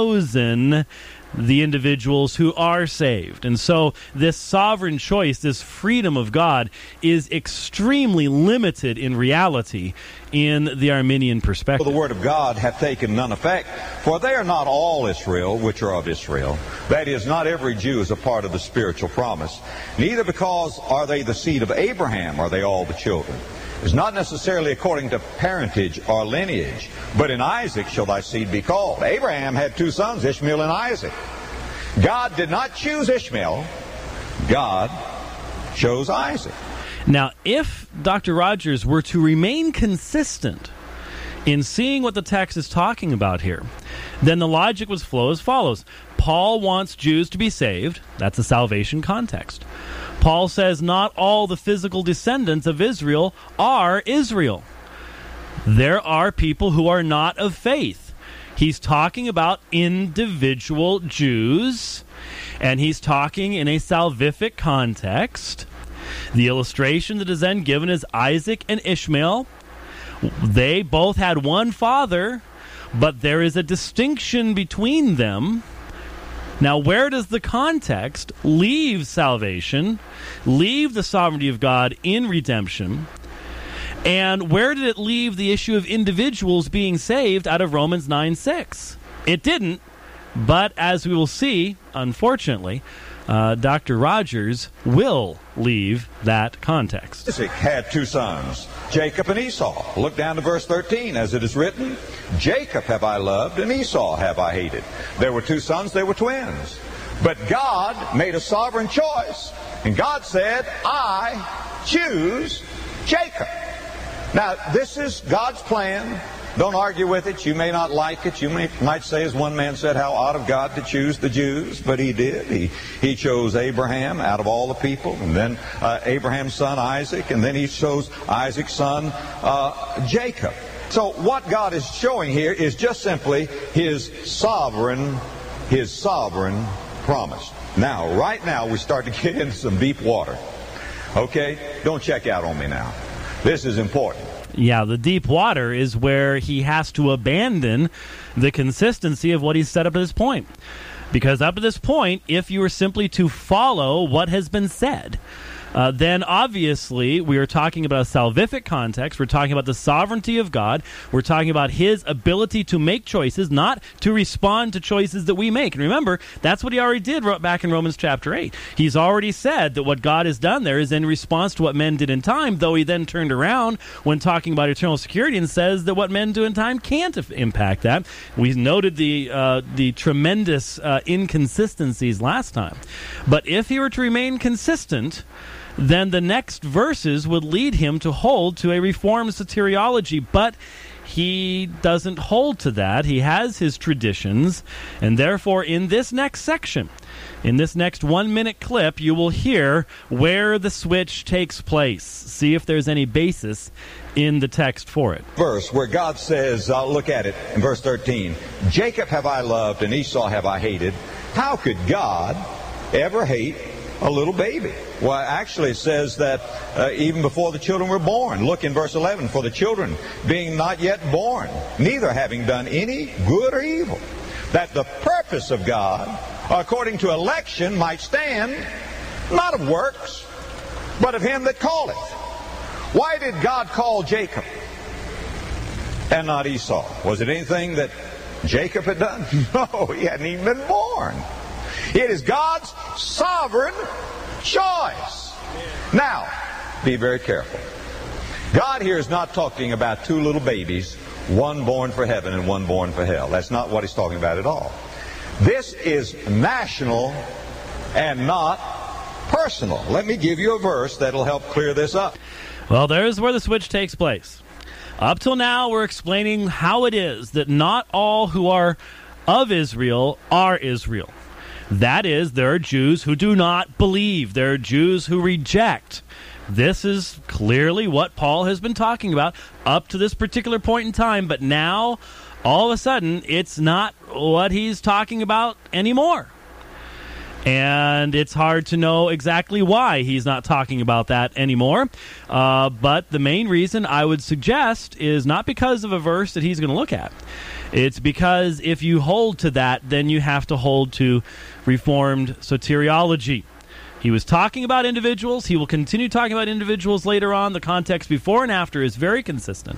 chosen the individuals who are saved. And so this sovereign choice, this freedom of God, is extremely limited in reality in the Arminian perspective. For the word of God hath taken none effect, for they are not all Israel which are of Israel. That is, not every Jew is a part of the spiritual promise. Neither because are they the seed of Abraham are they all the children. It's not necessarily according to parentage or lineage, but in Isaac shall thy seed be called. Abraham had two sons, Ishmael and Isaac. God did not choose Ishmael God chose Isaac. Now, if Doctor Rogers were to remain consistent in seeing what the text is talking about here, then the logic would flow as follows. Paul wants Jews to be saved. That's a salvation context. Paul says not all the physical descendants of Israel are Israel. There are people who are not of faith. He's talking about individual Jews, and he's talking in a salvific context. The illustration that is then given is Isaac and Ishmael. They both had one father, but there is a distinction between them. Now, where does the context leave salvation, leave the sovereignty of God in redemption, and where did it leave the issue of individuals being saved out of Romans nine six? It didn't, but as we will see, unfortunately, uh, Doctor Rogers will leave that context. Isaac had two sons, Jacob and Esau. Look down to verse thirteen. As it is written, Jacob have I loved, and Esau have I hated. There were two sons, they were twins. But God made a sovereign choice, and God said, I choose Jacob. Now, this is God's plan. Don't argue with it. You may not like it. You may, might say, as one man said, how odd of God to choose the Jews. But he did. He, he chose Abraham out of all the people. And then uh, Abraham's son Isaac. And then he chose Isaac's son uh, Jacob. So what God is showing here is just simply his sovereign, his sovereign promise. Now, right now, we start to get into some deep water. Okay? Don't check out on me now. This is important. Yeah, the deep water is where he has to abandon the consistency of what he's set up at this point. Because up to this point, if you were simply to follow what has been said, uh, then obviously we are talking about a salvific context. We're talking about the sovereignty of God. We're talking about his ability to make choices, not to respond to choices that we make. And remember, that's what he already did back in Romans chapter eight. He's already said that what God has done there is in response to what men did in time, though he then turned around when talking about eternal security and says that what men do in time can't impact that. We noted the uh, the tremendous uh, inconsistencies last time. But if he were to remain consistent, then the next verses would lead him to hold to a reformed soteriology, but he doesn't hold to that. He has his traditions, and therefore in this next section, in this next one-minute clip, you will hear where the switch takes place. See if there's any basis in the text for it. Verse where God says, uh, look at it in verse thirteen, Jacob have I loved and Esau have I hated. How could God ever hate a little baby? Well, actually it says that uh, even before the children were born. Look in verse eleven, for the children being not yet born, neither having done any good or evil, that the purpose of God, according to election, might stand, not of works, but of him that calleth. Why did God call Jacob and not Esau? Was it anything that Jacob had done? No, he hadn't even been born. It is God's sovereign choice. Now, be very careful. God here is not talking about two little babies, one born for heaven and one born for hell. That's not what he's talking about at all. This is national and not personal. Let me give you a verse that'll help clear this up. Well, there's where the switch takes place. Up till now, we're explaining how it is that not all who are of Israel are Israel. That is, there are Jews who do not believe. There are Jews who reject. This is clearly what Paul has been talking about up to this particular point in time, but now, all of a sudden, it's not what he's talking about anymore. And it's hard to know exactly why he's not talking about that anymore. Uh, but the main reason I would suggest is not because of a verse that he's going to look at. It's because if you hold to that, then you have to hold to Reformed soteriology. He was talking about individuals. He will continue talking about individuals later on. The context before and after is very consistent.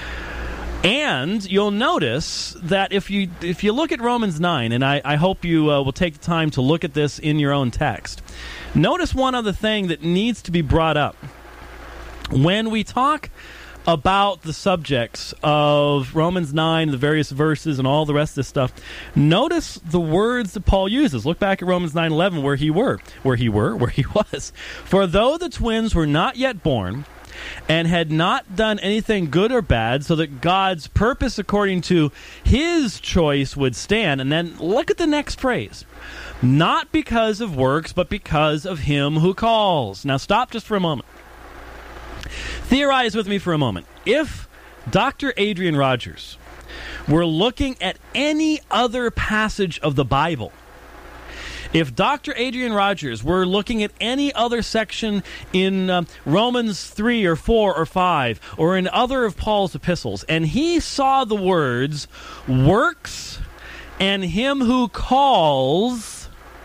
And you'll notice that if you if you look at Romans nine, and I, I hope you uh, will take the time to look at this in your own text, notice one other thing that needs to be brought up. When we talk about the subjects of Romans nine, the various verses, and all the rest of this stuff, notice the words that Paul uses. Look back at Romans nine eleven, where he were, where he were, where he was. For though the twins were not yet born, and had not done anything good or bad, so that God's purpose according to his choice would stand. And then look at the next phrase. Not because of works, but because of him who calls. Now stop just for a moment. Theorize with me for a moment. If Doctor Adrian Rogers were looking at any other passage of the Bible, if Doctor Adrian Rogers were looking at any other section in uh, Romans three or four or five, or in other of Paul's epistles, and he saw the words, works and him who calls,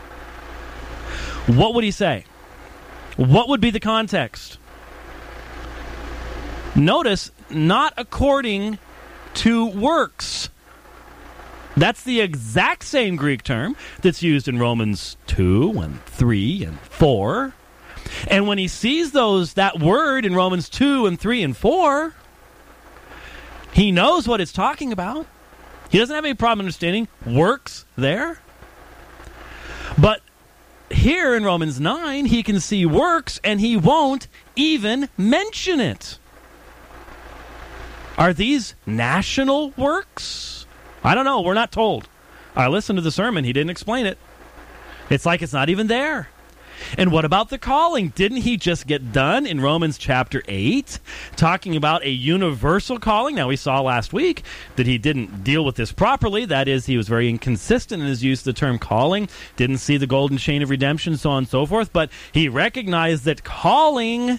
what would he say? What would be the context? Notice, not according to works. That's the exact same Greek term that's used in Romans two and three and four. And when he sees those that word in Romans two and three and four, he knows what it's talking about. He doesn't have any problem understanding works there. But here in Romans nine, he can see works and he won't even mention it. Are these national works? I don't know. We're not told. I listened to the sermon. He didn't explain it. It's like it's not even there. And what about the calling? Didn't he just get done in Romans chapter eight talking about a universal calling? Now, we saw last week that he didn't deal with this properly. That is, he was very inconsistent in his use of the term calling, didn't see the golden chain of redemption, so on and so forth. But he recognized that calling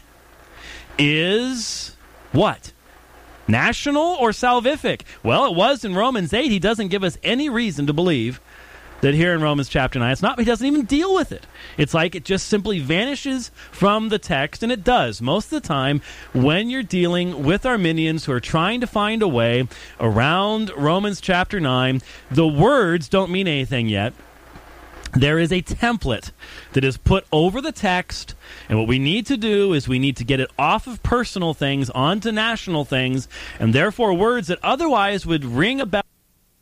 is what? National or salvific? Well, it was in Romans eight. He doesn't give us any reason to believe that here in Romans chapter nine, it's not, he doesn't even deal with it. It's like it just simply vanishes from the text, and it does. Most of the time, when you're dealing with Arminians who are trying to find a way around Romans chapter nine, the words don't mean anything yet. There is a template that is put over the text, and what we need to do is we need to get it off of personal things onto national things, and therefore words that otherwise would ring a bell.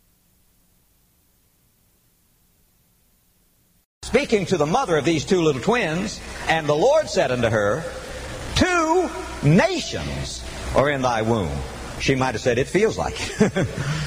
Speaking to the mother of these two little twins, and the Lord said unto her, two nations are in thy womb. She might have said, it feels like it.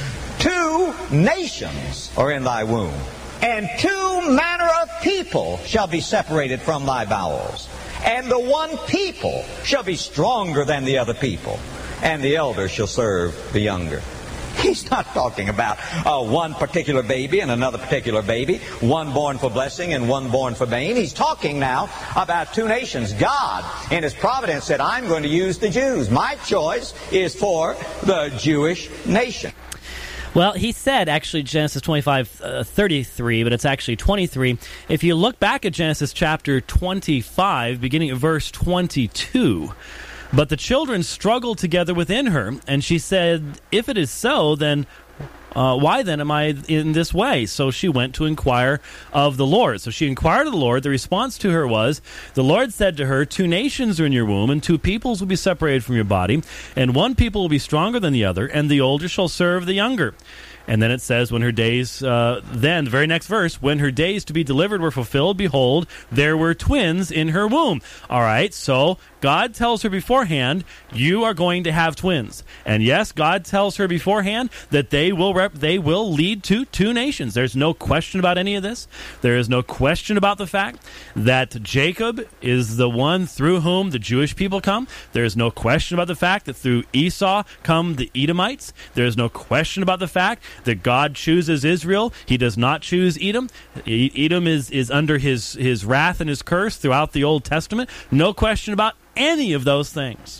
Two nations are in thy womb. And two manner of people shall be separated from thy bowels. And the one people shall be stronger than the other people. And the elder shall serve the younger. He's not talking about uh, one particular baby and another particular baby, one born for blessing and one born for bane. He's talking now about two nations. God, in His providence, said, I'm going to use the Jews. My choice is for the Jewish nation. Well, he said, actually, Genesis twenty-five, uh, thirty-three, but it's actually twenty-three. If you look back at Genesis chapter twenty-five, beginning at verse twenty-two, but the children struggled together within her, and she said, if it is so, then uh, why then am I in this way? So she went to inquire of the Lord. So she inquired of the Lord. The response to her was, the Lord said to her, two nations are in your womb, and two peoples will be separated from your body, and one people will be stronger than the other, and the older shall serve the younger. And then it says, when her days, uh, then, the very next verse, when her days to be delivered were fulfilled, behold, there were twins in her womb. All right, so God tells her beforehand, you are going to have twins. And yes, God tells her beforehand that they will rep- they will lead to two nations. There's no question about any of this. There is no question about the fact that Jacob is the one through whom the Jewish people come. There is no question about the fact that through Esau come the Edomites. There is no question about the fact that God chooses Israel. He does not choose Edom. Edom is, is under his, his wrath and his curse throughout the Old Testament. No question about any of those things.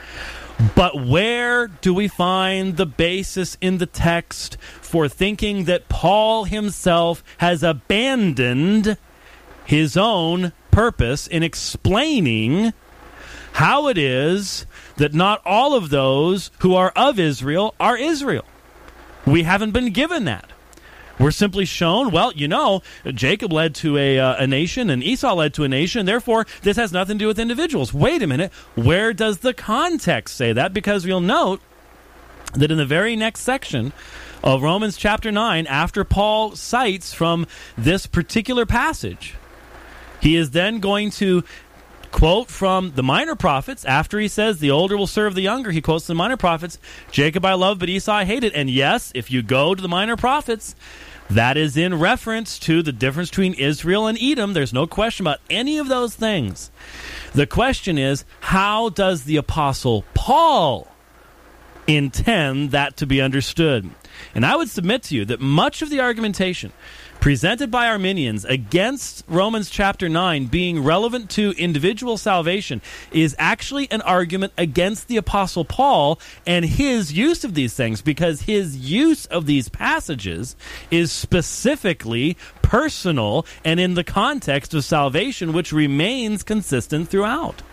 But where do we find the basis in the text for thinking that Paul himself has abandoned his own purpose in explaining how it is that not all of those who are of Israel are Israel? We haven't been given that. We're simply shown, well, you know, Jacob led to a, uh, a nation and Esau led to a nation. Therefore, this has nothing to do with individuals. Wait a minute. Where does the context say that? Because you'll note that in the very next section of Romans chapter nine, after Paul cites from this particular passage, he is then going to quote from the minor prophets. After he says the older will serve the younger, he quotes the minor prophets. Jacob I love, but Esau I hated. And yes, if you go to the minor prophets, that is in reference to the difference between Israel and Edom. There's no question about any of those things. The question is, how does the Apostle Paul intend that to be understood? And I would submit to you that much of the argumentation presented by Arminians against Romans chapter nine being relevant to individual salvation is actually an argument against the Apostle Paul and his use of these things, because his use of these passages is specifically personal and in the context of salvation, which remains consistent throughout.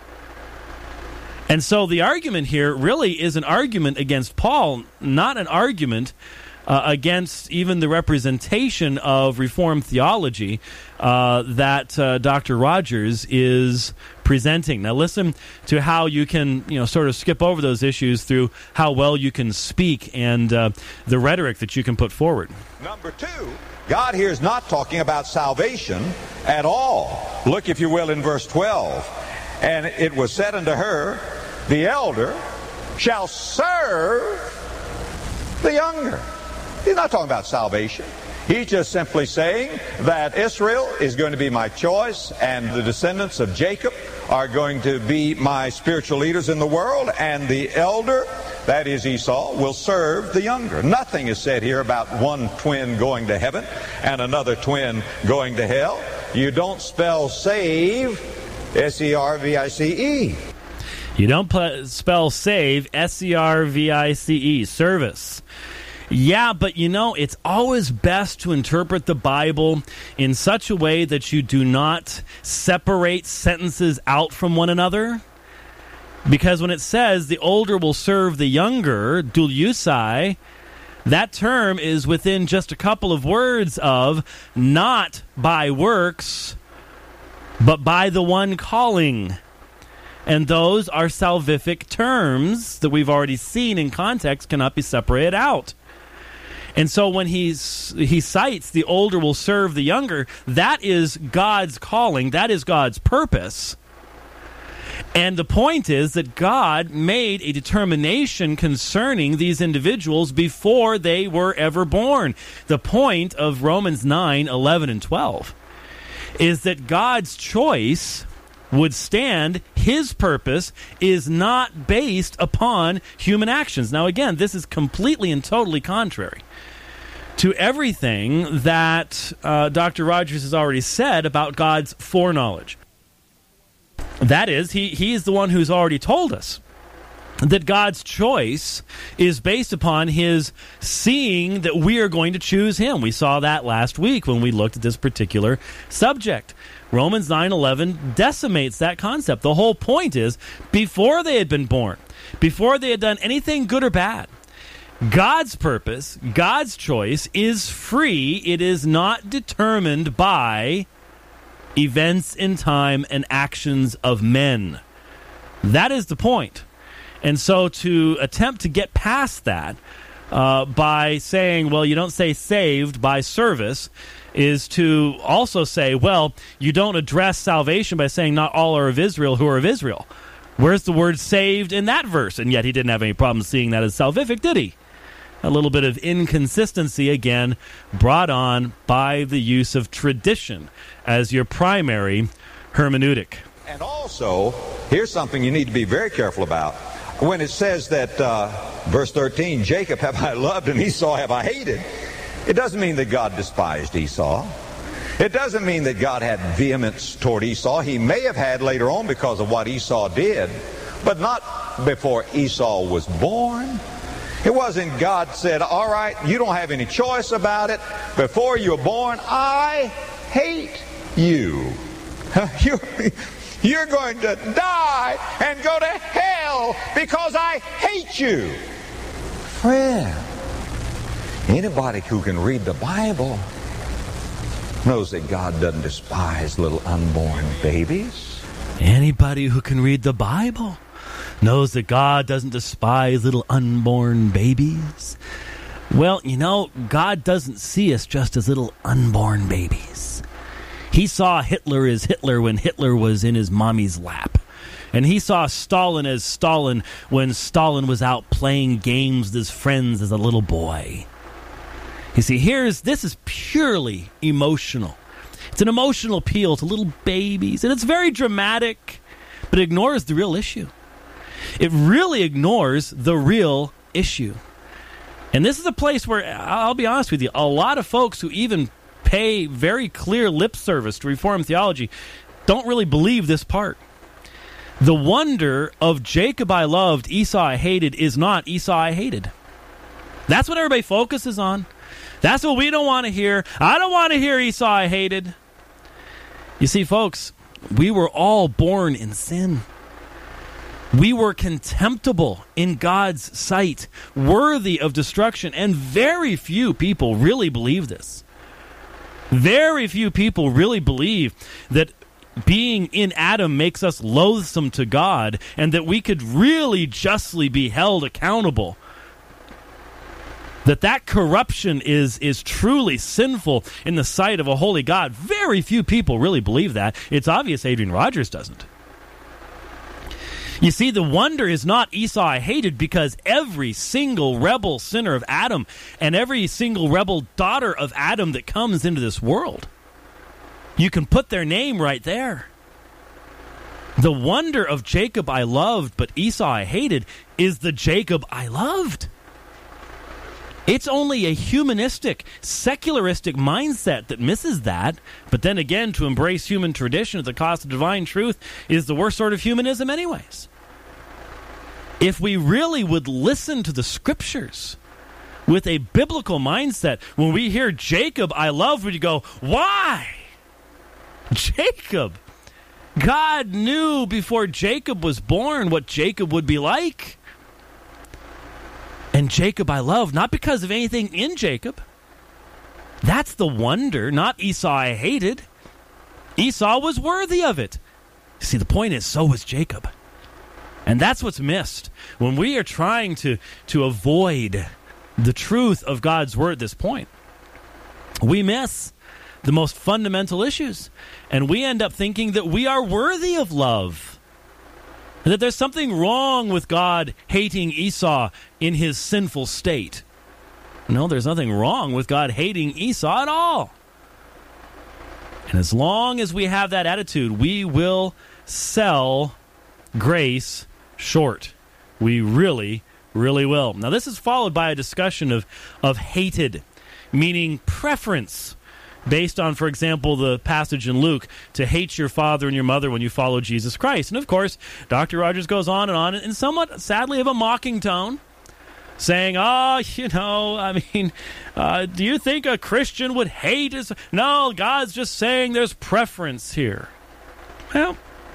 And so the argument here really is an argument against Paul, not an argument uh, against even the representation of Reformed theology uh, that uh, Doctor Rogers is presenting. Now listen to how you can, you know, sort of skip over those issues through how well you can speak and uh, the rhetoric that you can put forward. Number two, God here is not talking about salvation at all. Look, if you will, in verse twelve. And it was said unto her, the elder shall serve the younger. He's not talking about salvation. He's just simply saying that Israel is going to be my choice, and the descendants of Jacob are going to be my spiritual leaders in the world, and the elder, that is Esau, will serve the younger. Nothing is said here about one twin going to heaven and another twin going to hell. You don't spell save S E R V I C E. You don't pl- spell save S E R V I C E, service. Yeah, but you know, it's always best to interpret the Bible in such a way that you do not separate sentences out from one another. Because when it says the older will serve the younger, douliusai, that term is within just a couple of words of not by works, but by the one calling. And those are salvific terms that we've already seen in context, cannot be separated out. And so when he's, he cites the older will serve the younger, that is God's calling, that is God's purpose. And the point is that God made a determination concerning these individuals before they were ever born. The point of Romans nine, eleven, and twelve is that God's choice would stand. His purpose is not based upon human actions. Now again, this is completely and totally contrary to everything that uh, Doctor Rogers has already said about God's foreknowledge. That is, he, he is the one who's already told us that God's choice is based upon his seeing that we are going to choose him. We saw that last week when we looked at this particular subject. Romans nine eleven decimates that concept. The whole point is, before they had been born, before they had done anything good or bad, God's purpose, God's choice is free. It is not determined by events in time and actions of men. That is the point. And so to attempt to get past that uh, by saying, well, you don't say saved by service, is to also say, well, you don't address salvation by saying not all are of Israel who are of Israel. Where's the word saved in that verse? And yet he didn't have any problem seeing that as salvific, did he? A little bit of inconsistency, again, brought on by the use of tradition as your primary hermeneutic. And also, here's something you need to be very careful about. When it says that, uh, verse thirteen, Jacob have I loved and Esau have I hated, it doesn't mean that God despised Esau. It doesn't mean that God had vehemence toward Esau. He may have had later on because of what Esau did, but not before Esau was born. It wasn't God said, all right, you don't have any choice about it. Before you were born, I hate you. You're, you're going to die and go to hell because I hate you. Friend, Anybody who can read the Bible knows that God doesn't despise little unborn babies. Anybody who can read the Bible knows that God doesn't despise little unborn babies. Well, you know, God doesn't see us just as little unborn babies. He saw Hitler as Hitler when Hitler was in his mommy's lap. And he saw Stalin as Stalin when Stalin was out playing games with his friends as a little boy. You see, here's this is purely emotional. It's an emotional appeal to little babies, and it's very dramatic, but it ignores the real issue. It really ignores the real issue. And this is a place where, I'll be honest with you, a lot of folks who even pay very clear lip service to Reformed theology don't really believe this part. The wonder of Jacob I loved, Esau I hated is not Esau I hated. That's what everybody focuses on. That's what we don't want to hear. I don't want to hear Esau I hated. You see, folks, we were all born in sin. We were contemptible in God's sight, worthy of destruction, and very few people really believe this. Very few people really believe that being in Adam makes us loathsome to God, and that we could really justly be held accountable. That that corruption is, is truly sinful in the sight of a holy God. Very few people really believe that. It's obvious Adrian Rogers doesn't. You see, the wonder is not Esau I hated, because every single rebel sinner of Adam and every single rebel daughter of Adam that comes into this world, you can put their name right there. The wonder of Jacob I loved, but Esau I hated, is the Jacob I loved. It's only a humanistic, secularistic mindset that misses that. But then again, to embrace human tradition at the cost of divine truth is the worst sort of humanism anyways. If we really would listen to the Scriptures with a biblical mindset, when we hear Jacob I love, we go, why? Jacob. God knew before Jacob was born what Jacob would be like. And Jacob I love, not because of anything in Jacob. That's the wonder, not Esau I hated. Esau was worthy of it. See, the point is, so was Jacob. And that's what's missed when we are trying to, to avoid the truth of God's word at this point. We miss the most fundamental issues, and we end up thinking that we are worthy of love, and that there's something wrong with God hating Esau in his sinful state. No, there's nothing wrong with God hating Esau at all. And as long as we have that attitude, we will sell grace short. We really, really will. Now, this is followed by a discussion of, of hated, meaning preference, based on, for example, the passage in Luke, to hate your father and your mother when you follow Jesus Christ. And, of course, Doctor Rogers goes on and on in somewhat, sadly, of a mocking tone, saying, oh, you know, I mean, uh, do you think a Christian would hate his... No, God's just saying there's preference here. Well,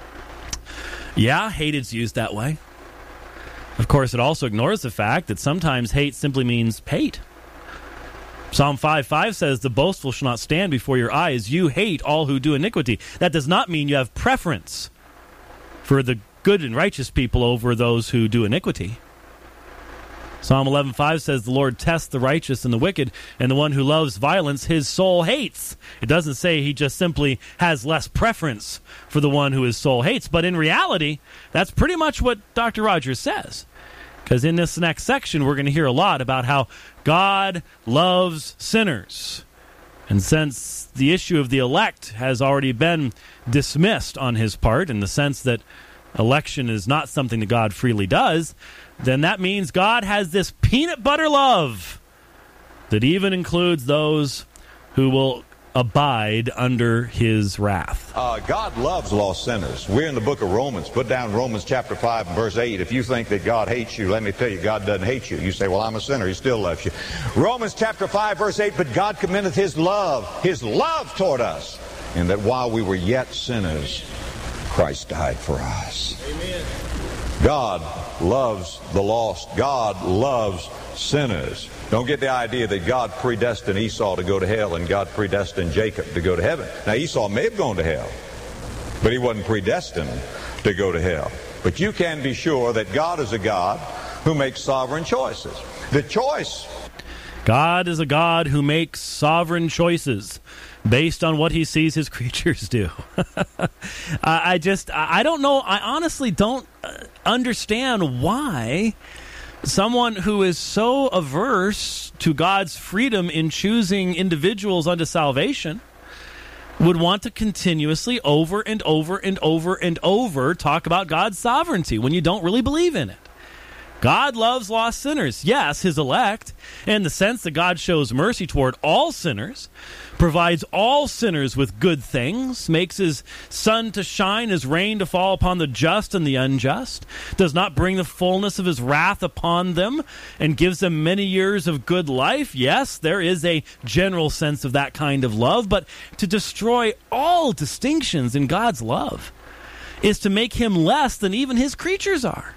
yeah, hated's used that way. Of course, it also ignores the fact that sometimes hate simply means hate. Psalm five five says, the boastful shall not stand before your eyes. You hate all who do iniquity. That does not mean you have preference for the good and righteous people over those who do iniquity. Psalm eleven five says, the Lord tests the righteous and the wicked, and the one who loves violence his soul hates. It doesn't say he just simply has less preference for the one who his soul hates. But in reality, that's pretty much what Doctor Rogers says. Because in this next section, we're going to hear a lot about how God loves sinners. And since the issue of the elect has already been dismissed on his part, in the sense that election is not something that God freely does, then that means God has this peanut butter love that even includes those who will abide under his wrath. Uh, God loves lost sinners. We're in the book of Romans. Put down Romans chapter five and verse eight. If you think that God hates you, let me tell you, God doesn't hate you. You say, well, I'm a sinner. He still loves you. Romans chapter five, verse eight, but God commendeth his love, his love toward us, in that while we were yet sinners, Christ died for us. Amen. God loves the lost. God loves sinners. Don't get the idea that God predestined Esau to go to hell and God predestined Jacob to go to heaven. Now, Esau may have gone to hell, but he wasn't predestined to go to hell. But you can be sure that God is a God who makes sovereign choices. The choice... God is a God who makes sovereign choices based on what he sees his creatures do. I just, I don't know, I honestly don't understand why someone who is so averse to God's freedom in choosing individuals unto salvation would want to continuously over and over and over and over talk about God's sovereignty when you don't really believe in it. God loves lost sinners. Yes, his elect, in the sense that God shows mercy toward all sinners, provides all sinners with good things, makes his sun to shine, his rain to fall upon the just and the unjust, does not bring the fullness of his wrath upon them, and gives them many years of good life. Yes, there is a general sense of that kind of love, but to destroy all distinctions in God's love is to make him less than even his creatures are.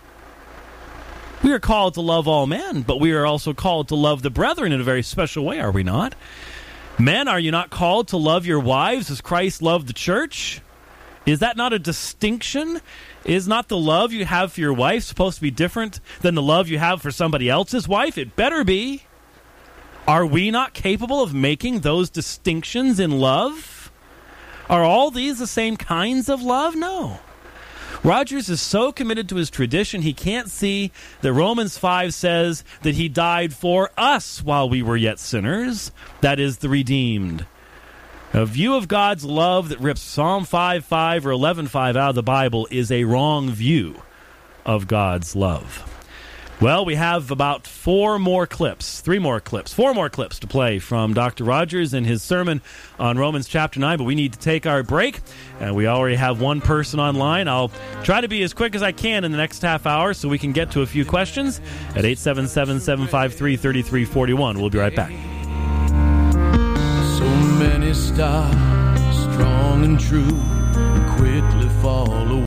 We are called to love all men, but we are also called to love the brethren in a very special way, are we not? Men, are you not called to love your wives as Christ loved the church? Is that not a distinction? Is not the love you have for your wife supposed to be different than the love you have for somebody else's wife? It better be. Are we not capable of making those distinctions in love? Are all these the same kinds of love? No. Rogers is so committed to his tradition, he can't see that Romans five says that he died for us while we were yet sinners. That is the redeemed. A view of God's love that rips Psalm five five or eleven five out of the Bible is a wrong view of God's love. Well, we have about four more clips, three more clips, four more clips to play from Doctor Rogers and his sermon on Romans chapter nine, but we need to take our break, and we already have one person online. I'll try to be as quick as I can in the next half hour so we can get to a few questions at eight seven seven, seven five three, three three four one. We'll be right back. So many stars, strong and true, quickly fall away.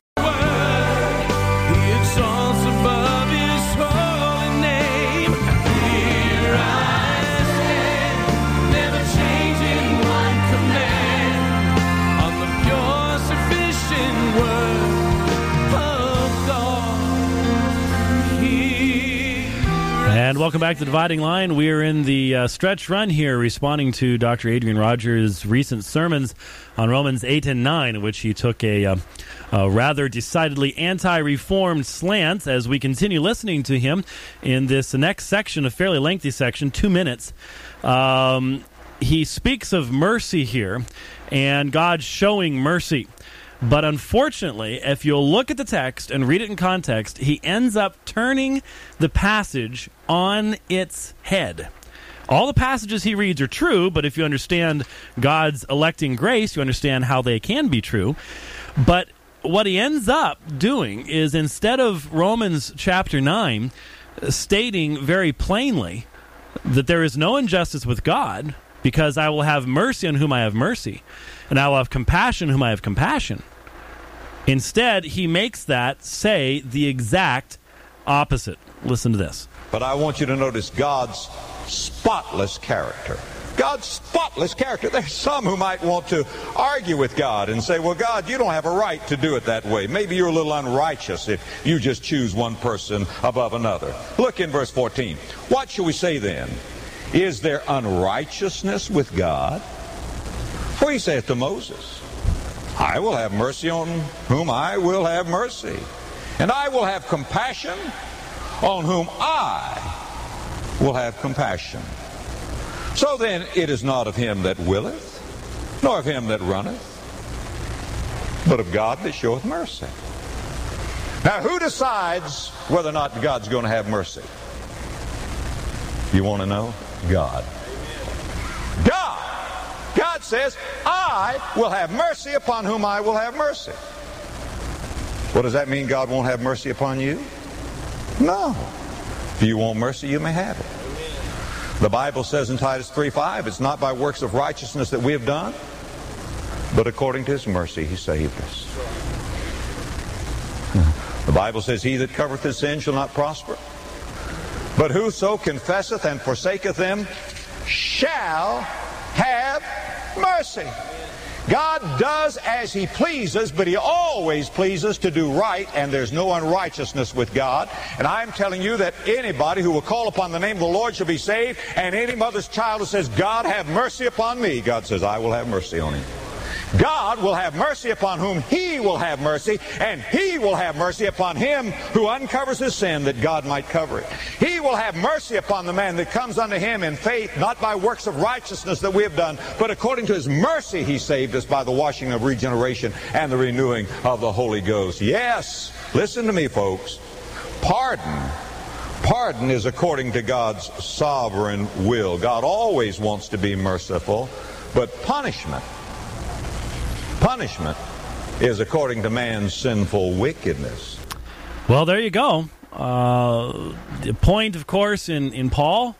And welcome back to Dividing Line. We are in the uh, stretch run here, responding to Doctor Adrian Rogers' recent sermons on Romans eight and nine, in which he took a, uh, a rather decidedly anti-reformed slant as we continue listening to him in this next section, a fairly lengthy section, two minutes. Um, he speaks of mercy here and God showing mercy. But unfortunately, if you'll look at the text and read it in context, he ends up turning the passage on its head. All the passages he reads are true, but if you understand God's electing grace, you understand how they can be true. But what he ends up doing is, instead of Romans chapter nine stating very plainly that there is no injustice with God, because I will have mercy on whom I have mercy, and I will have compassion on whom I have compassion. Instead, he makes that say the exact opposite. Listen to this. But I want you to notice God's spotless character. God's spotless character. There's some who might want to argue with God and say, well, God, you don't have a right to do it that way. Maybe you're a little unrighteous if you just choose one person above another. Look in verse fourteen. What shall we say then? Is there unrighteousness with God? For he saith to Moses, I will have mercy on whom I will have mercy, and I will have compassion on whom I will have compassion. So then it is not of him that willeth, nor of him that runneth, but of God that showeth mercy. Now, who decides whether or not God's going to have mercy? You want to know? God. God! God says, I will have mercy upon whom I will have mercy. What does that mean? God won't have mercy upon you? No. If you want mercy, you may have it. The Bible says in Titus three five, it's not by works of righteousness that we have done, but according to his mercy he saved us. The Bible says, he that covereth his sin shall not prosper. But whoso confesseth and forsaketh them shall have mercy. God does as he pleases, but he always pleases to do right, and there's no unrighteousness with God. And I'm telling you that anybody who will call upon the name of the Lord shall be saved, and any mother's child who says, God, have mercy upon me, God says, I will have mercy on him. God will have mercy upon whom he will have mercy, and he will have mercy upon him who uncovers his sin that God might cover it. He will have mercy upon the man that comes unto him in faith, not by works of righteousness that we have done, but according to his mercy he saved us by the washing of regeneration and the renewing of the Holy Ghost. Yes, listen to me, folks. Pardon. Pardon is according to God's sovereign will. God always wants to be merciful, but punishment Punishment is according to man's sinful wickedness. Well, there you go. Uh, the point, of course, in, in Paul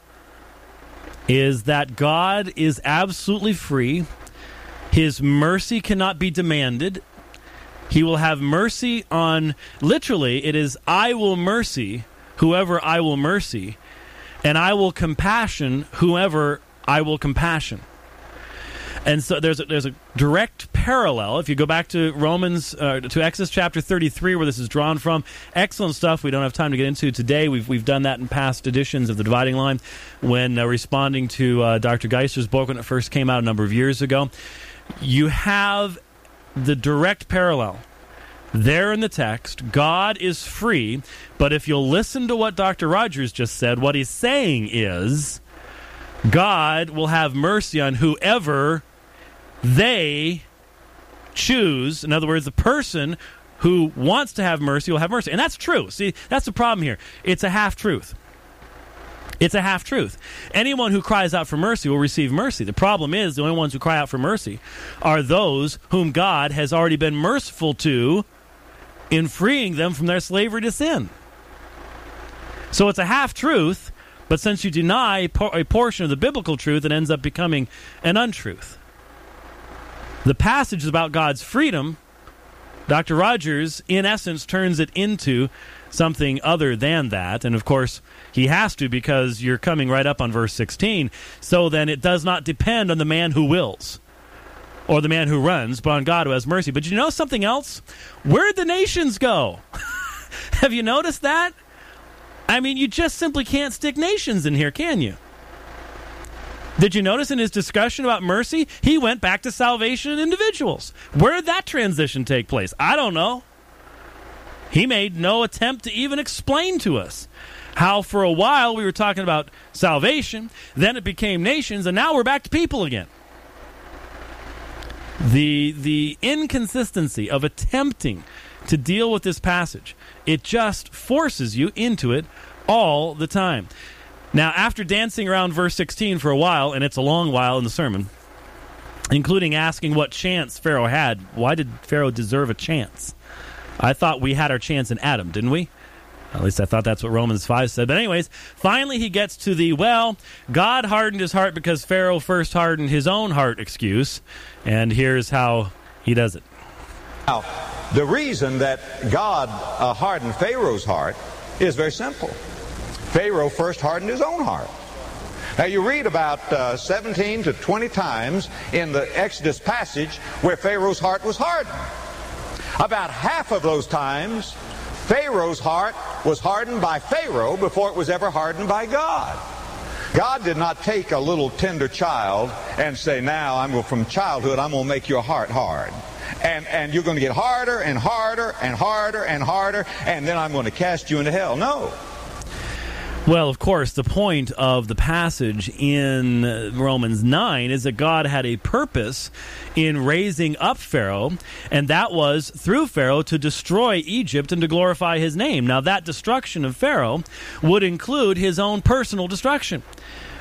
is that God is absolutely free. His mercy cannot be demanded. He will have mercy on, literally, it is, I will mercy whoever I will mercy, and I will compassion whoever I will compassion. And so there's a, there's a direct parallel. If you go back to Romans, uh, to Exodus chapter thirty-three, where this is drawn from, excellent stuff we don't have time to get into today. We've we've done that in past editions of The Dividing Line when uh, responding to uh, Doctor Geisler's book when it first came out a number of years ago. You have the direct parallel. There in the text, God is free, but if you'll listen to what Doctor Rogers just said, what he's saying is God will have mercy on whoever they choose. In other words, the person who wants to have mercy will have mercy. And that's true. See, that's the problem here. It's a half-truth. It's a half-truth. Anyone who cries out for mercy will receive mercy. The problem is the only ones who cry out for mercy are those whom God has already been merciful to in freeing them from their slavery to sin. So it's a half-truth, but since you deny a portion of the biblical truth, it ends up becoming an untruth. The passage is about God's freedom. Doctor Rogers, in essence, turns it into something other than that. And, of course, he has to because you're coming right up on verse sixteen. So then it does not depend on the man who wills or the man who runs, but on God who has mercy. But you know something else? Where'd the nations go? Have you noticed that? I mean, you just simply can't stick nations in here, can you? Did you notice in his discussion about mercy, he went back to salvation and individuals? Where did that transition take place? I don't know. He made no attempt to even explain to us how for a while we were talking about salvation, then it became nations, and now we're back to people again. The, the inconsistency of attempting to deal with this passage, it just forces you into it all the time. Now, after dancing around verse sixteen for a while, and it's a long while in the sermon, including asking what chance Pharaoh had, why did Pharaoh deserve a chance? I thought we had our chance in Adam, didn't we? At least I thought that's what Romans five said. But anyways, finally he gets to the, well, God hardened his heart because Pharaoh first hardened his own heart excuse, and here's how he does it. Now, the reason that God uh, hardened Pharaoh's heart is very simple. Pharaoh first hardened his own heart. Now, you read about uh, seventeen to twenty times in the Exodus passage where Pharaoh's heart was hardened. About half of those times, Pharaoh's heart was hardened by Pharaoh before it was ever hardened by God. God did not take a little tender child and say, now, I'm from childhood, I'm going to make your heart hard. And, and you're going to get harder and harder and harder and harder, and then I'm going to cast you into hell. No. Well, of course, the point of the passage in Romans nine is that God had a purpose in raising up Pharaoh, and that was through Pharaoh to destroy Egypt and to glorify his name. Now, that destruction of Pharaoh would include his own personal destruction.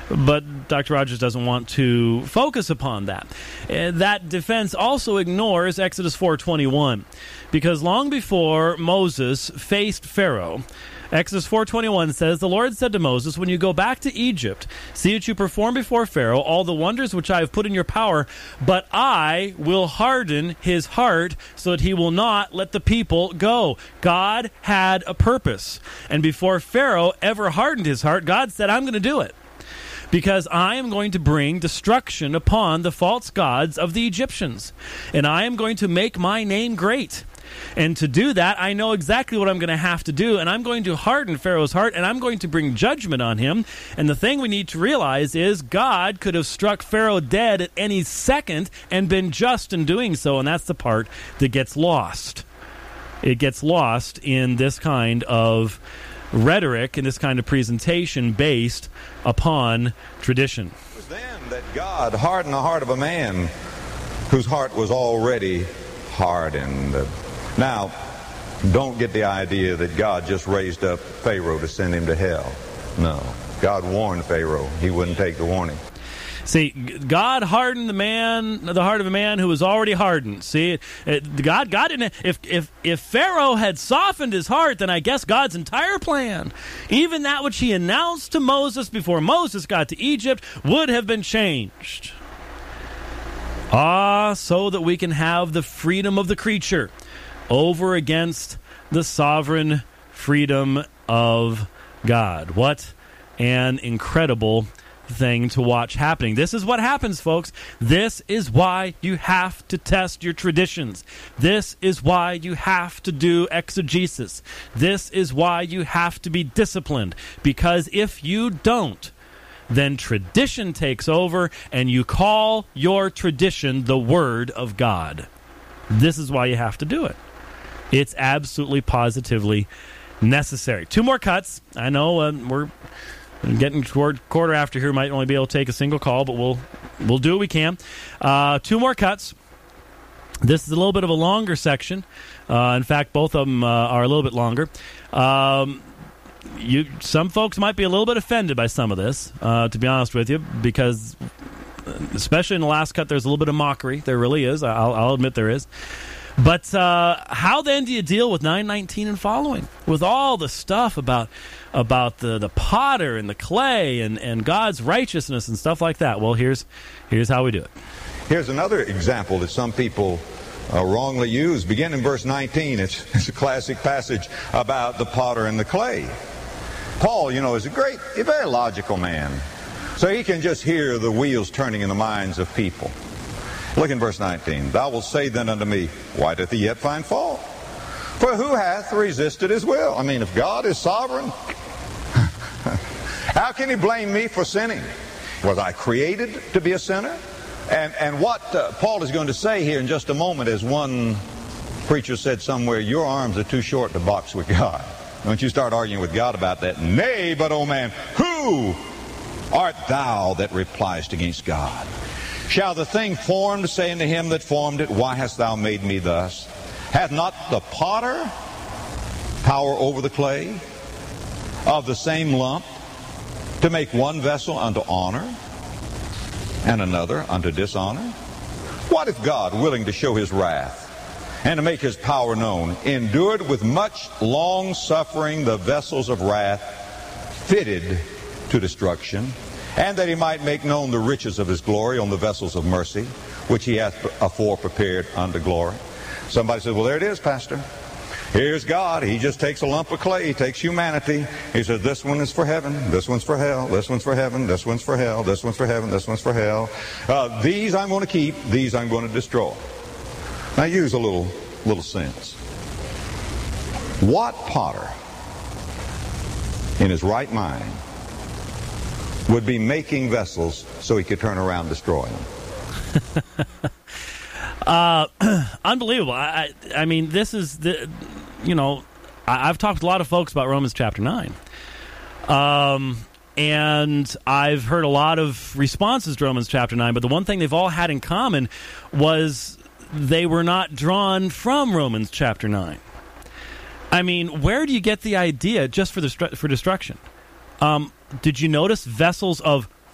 But Doctor Rogers doesn't want to focus upon that. Uh, that defense also ignores Exodus four twenty-one, because long before Moses faced Pharaoh, Exodus four twenty-one says, "The Lord said to Moses, when you go back to Egypt, see that you perform before Pharaoh all the wonders which I have put in your power, but I will harden his heart so that he will not let the people go." God had a purpose. And before Pharaoh ever hardened his heart, God said, "I'm going to do it, because I am going to bring destruction upon the false gods of the Egyptians, and I am going to make my name great. And to do that, I know exactly what I'm going to have to do, and I'm going to harden Pharaoh's heart, and I'm going to bring judgment on him." And the thing we need to realize is God could have struck Pharaoh dead at any second and been just in doing so, and that's the part that gets lost. It gets lost in this kind of rhetoric and this kind of presentation based upon tradition. It was then that God hardened the heart of a man whose heart was already hardened. Now, don't get the idea that God just raised up Pharaoh to send him to hell. No. God warned Pharaoh he wouldn't take the warning. See, God hardened the man, the heart of a man who was already hardened. See, it, God, God didn't. If if if Pharaoh had softened his heart, then I guess God's entire plan, even that which He announced to Moses before Moses got to Egypt, would have been changed. Ah, so that we can have the freedom of the creature over against the sovereign freedom of God. What an incredible thing to watch happening. This is what happens, folks. This is why you have to test your traditions. This is why you have to do exegesis. This is why you have to be disciplined. Because if you don't, then tradition takes over and you call your tradition the Word of God. This is why you have to do it. It's absolutely, positively necessary. Two more cuts. I know uh, we're getting toward quarter after here. Might only be able to take a single call, but we'll we'll do what we can. Uh, two more cuts. This is a little bit of a longer section. Uh, in fact, both of them uh, are a little bit longer. Um, you, some folks might be a little bit offended by some of this, uh, to be honest with you, because especially in the last cut, there's a little bit of mockery. There really is. I'll, I'll admit there is. But uh, how then do you deal with nine nineteen and following? With all the stuff about about the, the potter and the clay and, and God's righteousness and stuff like that. Well, here's here's how we do it. Here's another example that some people uh, wrongly use. Begin in verse nineteen. It's, it's a classic passage about the potter and the clay. Paul, you know, is a great, a very logical man. So he can just hear the wheels turning in the minds of people. Look in verse nineteen. "Thou wilt say then unto me, why doth he yet find fault? For who hath resisted his will?" I mean, if God is sovereign, how can he blame me for sinning? Was I created to be a sinner? And and what uh, Paul is going to say here in just a moment, as one preacher said somewhere, your arms are too short to box with God. Don't you start arguing with God about that. "Nay, but, O man, who art thou that repliest against God? Shall the thing formed say unto him that formed it, why hast thou made me thus? Hath not the potter power over the clay of the same lump to make one vessel unto honor and another unto dishonor? What if God, willing to show his wrath and to make his power known, endured with much long suffering the vessels of wrath fitted to destruction, and that he might make known the riches of his glory on the vessels of mercy, which he hath afore prepared unto glory?" Somebody says, well, there it is, Pastor. Here's God. He just takes a lump of clay. He takes humanity. He says, this one is for heaven. This one's for hell. This one's for heaven. This one's for hell. This one's for heaven. This one's for hell. Uh, these I'm going to keep. These I'm going to destroy. Now use a little, little sense. What potter in his right mind would be making vessels so he could turn around and destroy them? uh, unbelievable. I, I mean, this is the, you know, I, I've talked to a lot of folks about Romans chapter nine. Um, and I've heard a lot of responses to Romans chapter nine, but the one thing they've all had in common was they were not drawn from Romans chapter nine. I mean, where do you get the idea just for the for destruction? Um, did you notice vessels of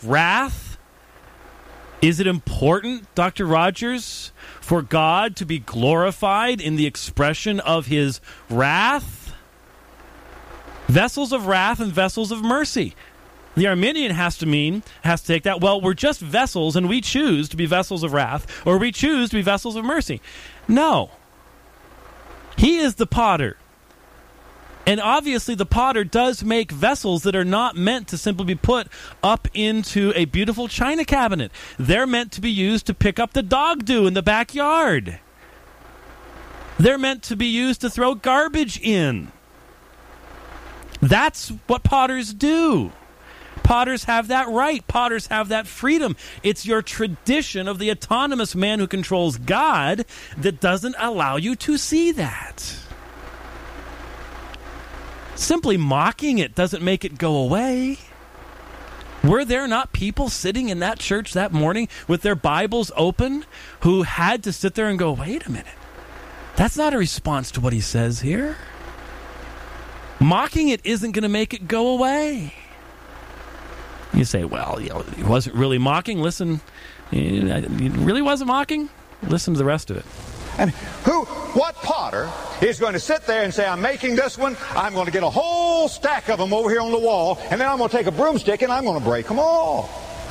wrath? Is it important, Doctor Rogers, for God to be glorified in the expression of his wrath? Vessels of wrath and vessels of mercy. The Arminian has to mean, has to take that, well, we're just vessels and we choose to be vessels of wrath, or we choose to be vessels of mercy. No. He is the potter. And obviously the potter does make vessels that are not meant to simply be put up into a beautiful china cabinet. They're meant to be used to pick up the dog doo in the backyard. They're meant to be used to throw garbage in. That's what potters do. Potters have that right. Potters have that freedom. It's your tradition of the autonomous man who controls God that doesn't allow you to see that. Simply mocking it doesn't make it go away. Were there not people sitting in that church that morning with their Bibles open who had to sit there and go, wait a minute, that's not a response to what he says here? Mocking it isn't going to make it go away. You say, well, you know, he wasn't really mocking. Listen, he really wasn't mocking? Listen to the rest of it. And who, what potter is going to sit there and say, I'm making this one, I'm going to get a whole stack of them over here on the wall, and then I'm going to take a broomstick and I'm going to break them all.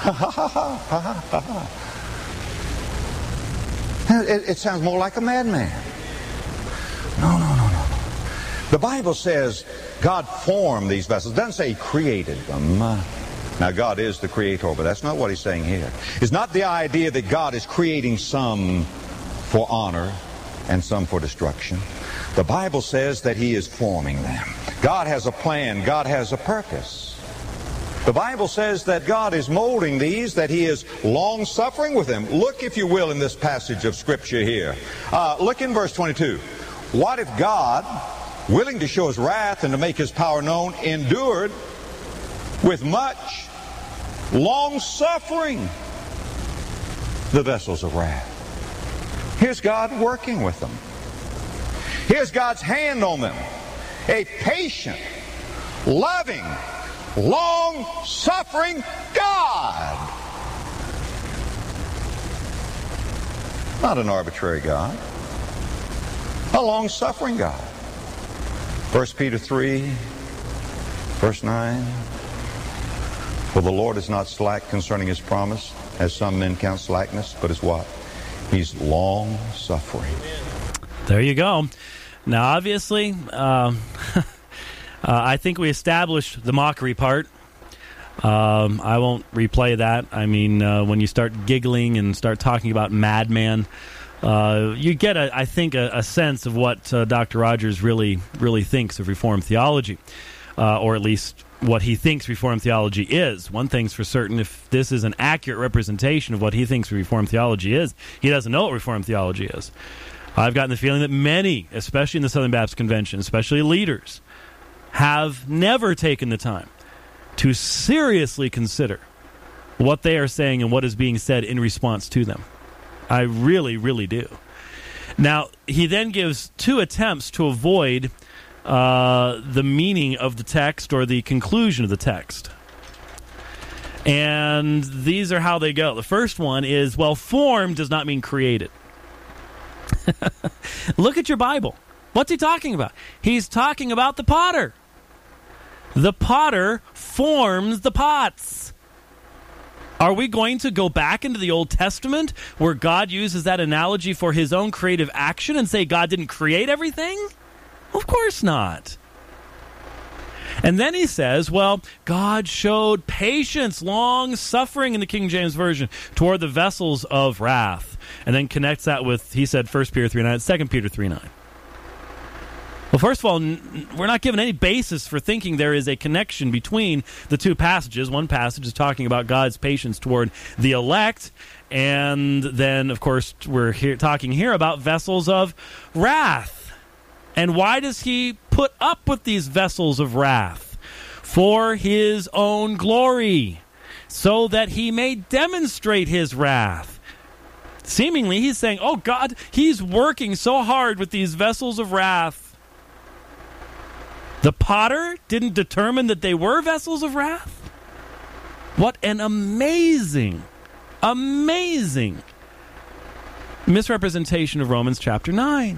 it, it sounds more like a madman. No, no, no, no. The Bible says God formed these vessels. It doesn't say he created them. Now, God is the creator, but that's not what he's saying here. It's not the idea that God is creating some for honor and some for destruction. The Bible says that he is forming them. God has a plan. God has a purpose. The Bible says that God is molding these, that he is long-suffering with them. Look, if you will, in this passage of Scripture here. Uh, look in verse twenty-two. What if God, willing to show his wrath and to make his power known, endured with much long-suffering the vessels of wrath? Here's God working with them. Here's God's hand on them. A patient, loving, long-suffering God. Not an arbitrary God. A long-suffering God. First Peter three, verse nine. For the Lord is not slack concerning his promise, as some men count slackness, but is what? He's long-suffering. There you go. Now, obviously, um, uh, I think we established the mockery part. Um, I won't replay that. I mean, uh, when you start giggling and start talking about madman, uh, you get, a, I think, a, a sense of what uh, Doctor Rogers really, really thinks of Reformed theology, uh, or at least what he thinks Reformed theology is. One thing's for certain, if this is an accurate representation of what he thinks Reformed theology is, he doesn't know what Reformed theology is. I've gotten the feeling that many, especially in the Southern Baptist Convention, especially leaders, have never taken the time to seriously consider what they are saying and what is being said in response to them. I really, really do. Now, he then gives two attempts to avoid Uh, the meaning of the text or the conclusion of the text. And these are how they go. The first one is, well, formed does not mean created. Look at your Bible. What's he talking about? He's talking about the potter. The potter forms the pots. Are we going to go back into the Old Testament where God uses that analogy for his own creative action and say God didn't create everything? Of course not. And then he says, well, God showed patience, long suffering in the King James Version toward the vessels of wrath. And then connects that with, he said, First Peter three nine, Second Peter three nine. Well, first of all, we're not given any basis for thinking there is a connection between the two passages. One passage is talking about God's patience toward the elect, and then, of course, we're here, talking here about vessels of wrath. And why does he put up with these vessels of wrath? For his own glory, so that he may demonstrate his wrath. Seemingly, he's saying, oh, God, he's working so hard with these vessels of wrath. The potter didn't determine that they were vessels of wrath? What an amazing, amazing misrepresentation of Romans chapter nine.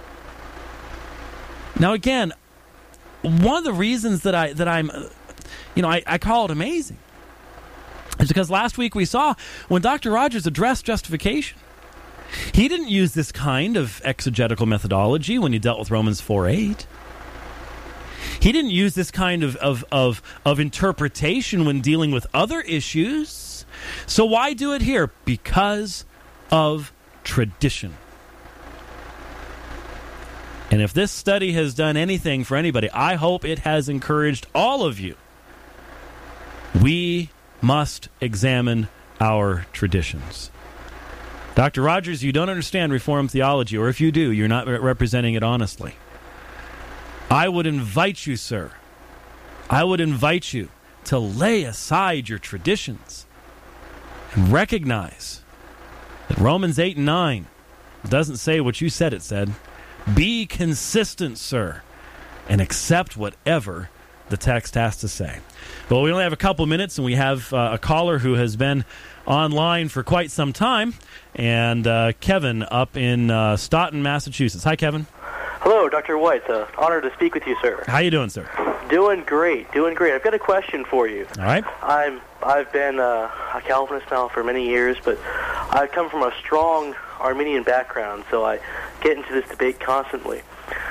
Now, again, one of the reasons that I that I'm, you know, I, I call it amazing is because last week we saw when Doctor Rogers addressed justification, he didn't use this kind of exegetical methodology when he dealt with Romans four eight. He didn't use this kind of, of, of, of interpretation when dealing with other issues. So why do it here? Because of tradition. And if this study has done anything for anybody, I hope it has encouraged all of you. We must examine our traditions. Doctor Rogers, you don't understand Reformed theology, or if you do, you're not representing it honestly. I would invite you, sir, I would invite you to lay aside your traditions and recognize that Romans eight and nine doesn't say what you said it said. Be consistent, sir, and accept whatever the text has to say. But we only have a couple minutes, and we have uh, a caller who has been online for quite some time, and uh, Kevin up in uh, Stoughton, Massachusetts. Hi, Kevin. Hello, Doctor White. It's an honor to speak with you, sir. How you doing, sir? Doing great, doing great. I've got a question for you. All right. I'm, I've been uh, a Calvinist now for many years, but I come from a strong Arminian background, so I get into this debate constantly.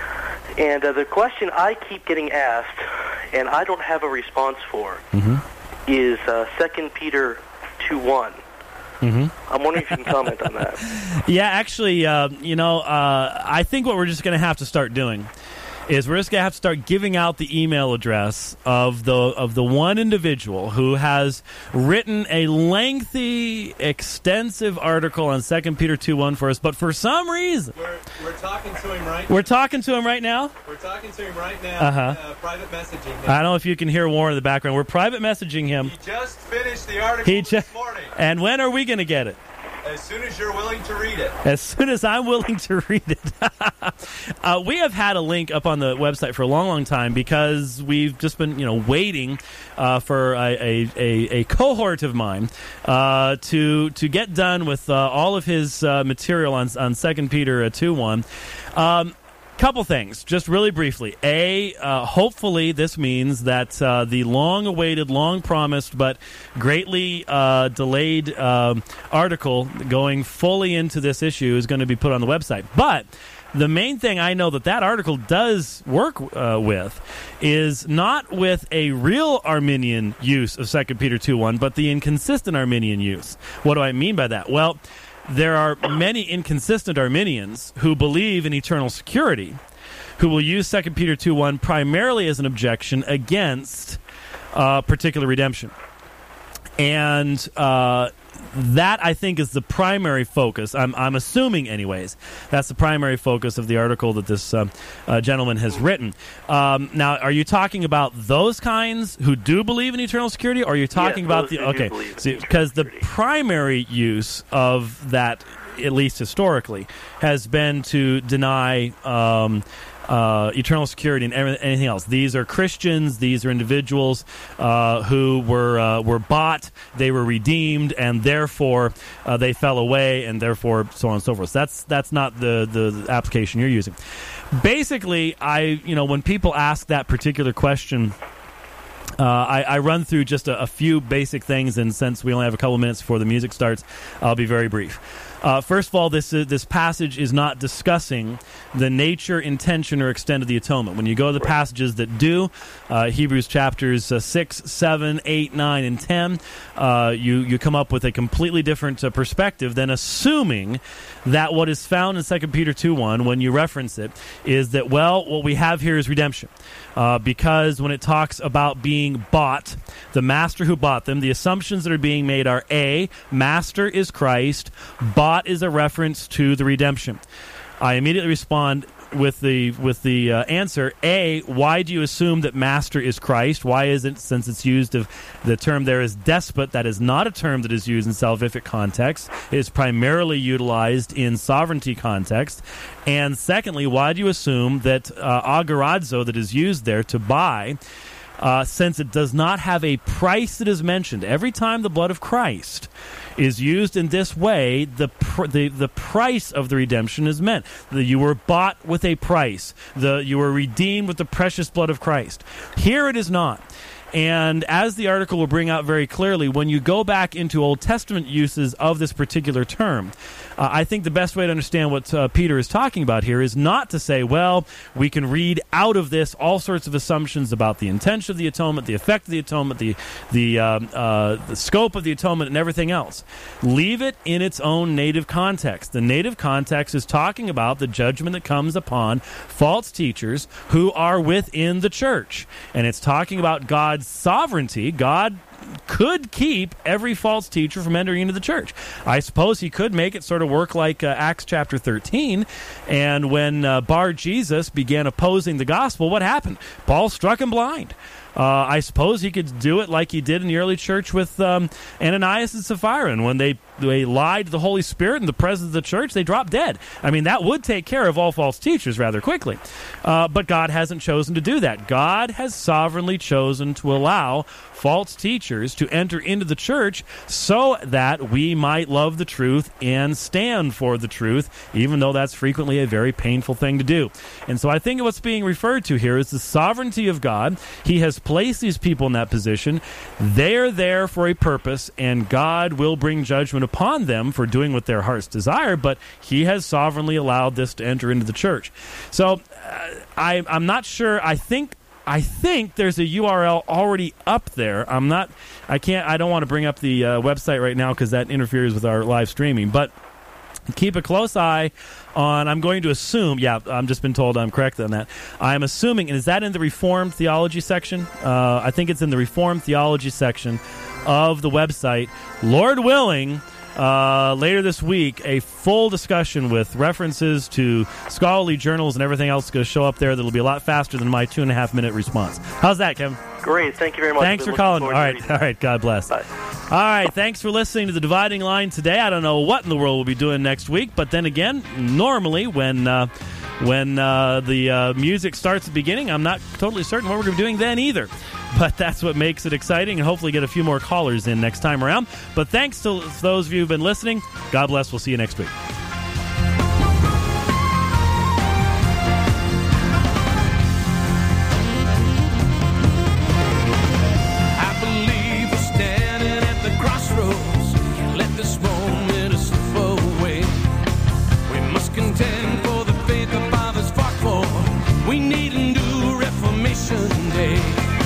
And uh, the question I keep getting asked, and I don't have a response for, mm-hmm. is uh, Second Peter two one. Mm-hmm. I'm wondering if you can comment on that. Yeah, actually, uh, you know, uh, I think what we're just going to have to start doing is we're just going to have to start giving out the email address of the of the one individual who has written a lengthy, extensive article on Second Peter two one for us, but for some reason... We're, we're talking to him right now. We're talking to him right now? We're talking to him right now. Uh-huh. Uh, private messaging him. I don't know if you can hear Warren in the background. We're private messaging him. He just finished the article He this ju- morning. And when are we going to get it? As soon as you're willing to read it. As soon as I'm willing to read it. uh, we have had a link up on the website for a long, long time because we've just been, you know, waiting uh, for a, a, a, a cohort of mine uh, to to get done with uh, all of his uh, material on on Second Peter two one. Um, Couple things, just really briefly. A, uh, hopefully this means that uh, the long-awaited, long-promised, but greatly uh, delayed um, article going fully into this issue is going to be put on the website. But the main thing I know that that article does work uh, with is not with a real Arminian use of Second Peter two one, but the inconsistent Arminian use. What do I mean by that? Well, there are many inconsistent Arminians who believe in eternal security, who will use Second Peter two one primarily as an objection against uh, particular redemption. And uh, that, I think, is the primary focus. I'm, I'm assuming, anyways, that's the primary focus of the article that this uh, uh, gentleman has written. Um, now, are you talking about those kinds who do believe in eternal security, or are you talking yes, about the... Okay, because the primary use of that, at least historically, has been to deny... Um, Uh, eternal security and anything else. These are Christians. These are individuals uh, who were uh, were bought. They were redeemed, and therefore uh, they fell away, and therefore so on and so forth. So that's that's not the, the the application you're using. Basically, I you know when people ask that particular question. Uh, I, I run through just a, a few basic things, and since we only have a couple minutes before the music starts, I'll be very brief. Uh, first of all, this uh, this passage is not discussing the nature, intention, or extent of the atonement. When you go to the passages that do, uh, Hebrews chapters uh, six, seven, eight, nine, and ten, uh, you, you come up with a completely different uh, perspective than assuming that what is found in Second Peter two one, when you reference it, is that, well, what we have here is redemption. Uh, because when it talks about being bought, the master who bought them, the assumptions that are being made are A, master is Christ, bought is a reference to the redemption. I immediately respond with the with the uh, answer, A, why do you assume that master is Christ? Why isn't, since it's used of the term there is despot, that is not a term that is used in salvific context. It is primarily utilized in sovereignty context. And secondly, why do you assume that uh, agorazo, that is used there to buy, uh, since it does not have a price that is mentioned. Every time the blood of Christ is used in this way, the pr- the the price of the redemption is meant. The, you were bought with a price. The you were redeemed with the precious blood of Christ. Here it is not. And as the article will bring out very clearly, when you go back into Old Testament uses of this particular term, uh, I think the best way to understand what uh, Peter is talking about here is not to say, well, we can read out of this all sorts of assumptions about the intention of the atonement, the effect of the atonement, the the, um, uh, the scope of the atonement, and everything else. Leave it in its own native context. The native context is talking about the judgment that comes upon false teachers who are within the church. And it's talking about God's sovereignty. God could keep every false teacher from entering into the church. I suppose he could make it sort of work like uh, Acts chapter thirteen. And when uh, Bar Jesus began opposing the gospel, what happened? Paul struck him blind. Uh, I suppose he could do it like he did in the early church with um, Ananias and Sapphira. And when they, they lied to the Holy Spirit in the presence of the church, they dropped dead. I mean, that would take care of all false teachers rather quickly. Uh, but God hasn't chosen to do that. God has sovereignly chosen to allow false teachers to enter into the church so that we might love the truth and stand for the truth, even though that's frequently a very painful thing to do. And so I think what's being referred to here is the sovereignty of God. He has placed these people in that position. They're there for a purpose, and God will bring judgment upon them for doing what their hearts desire, but he has sovereignly allowed this to enter into the church. So uh, I, I'm not sure. I think I think there's a U R L already up there. I'm not, I can't, I don't want to bring up the uh, website right now because that interferes with our live streaming, but keep a close eye on, I'm going to assume, yeah, I've just been told I'm correct on that. I'm assuming, and is that in the Reformed Theology section? Uh, I think it's in the Reformed Theology section of the website. Lord willing, Uh, later this week, a full discussion with references to scholarly journals and everything else is going to show up there that'll be a lot faster than my two and a half minute response. How's that, Kevin? Great. Thank you very much. Thanks for calling. All right. All right. God bless. Bye. All right. Thanks for listening to The Dividing Line today. I don't know what in the world we'll be doing next week, but then again, normally when uh, when uh, the uh, music starts at the beginning, I'm not totally certain what we're going to be doing then either. But that's what makes it exciting, and hopefully get a few more callers in next time around. But thanks to those of you who've been listening. God bless. We'll see you next week. I believe we're standing at the crossroads. Can't let this moment slip away. We must contend for the faith the fathers fought for. We need a new Reformation Day.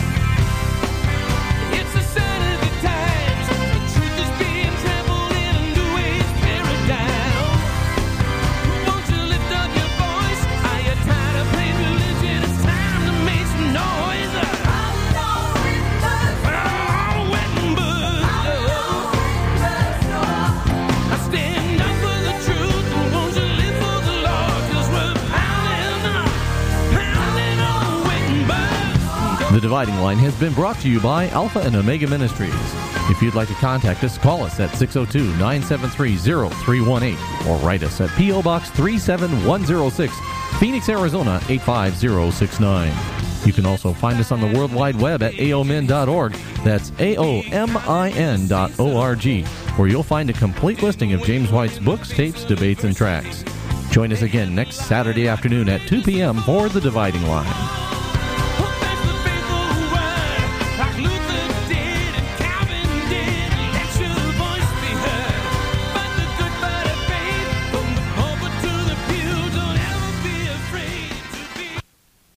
The Dividing Line has been brought to you by Alpha and Omega Ministries. If you'd like to contact us, call us at six oh two, nine seven three, oh three one eight or write us at P O. Box three seven one oh six, Phoenix, Arizona eight five zero six nine. You can also find us on the World Wide Web at A O M I N dot org. That's A O M I N dot O R G, where you'll find a complete listing of James White's books, tapes, debates, and tracts. Join us again next Saturday afternoon at two p.m. for The Dividing Line.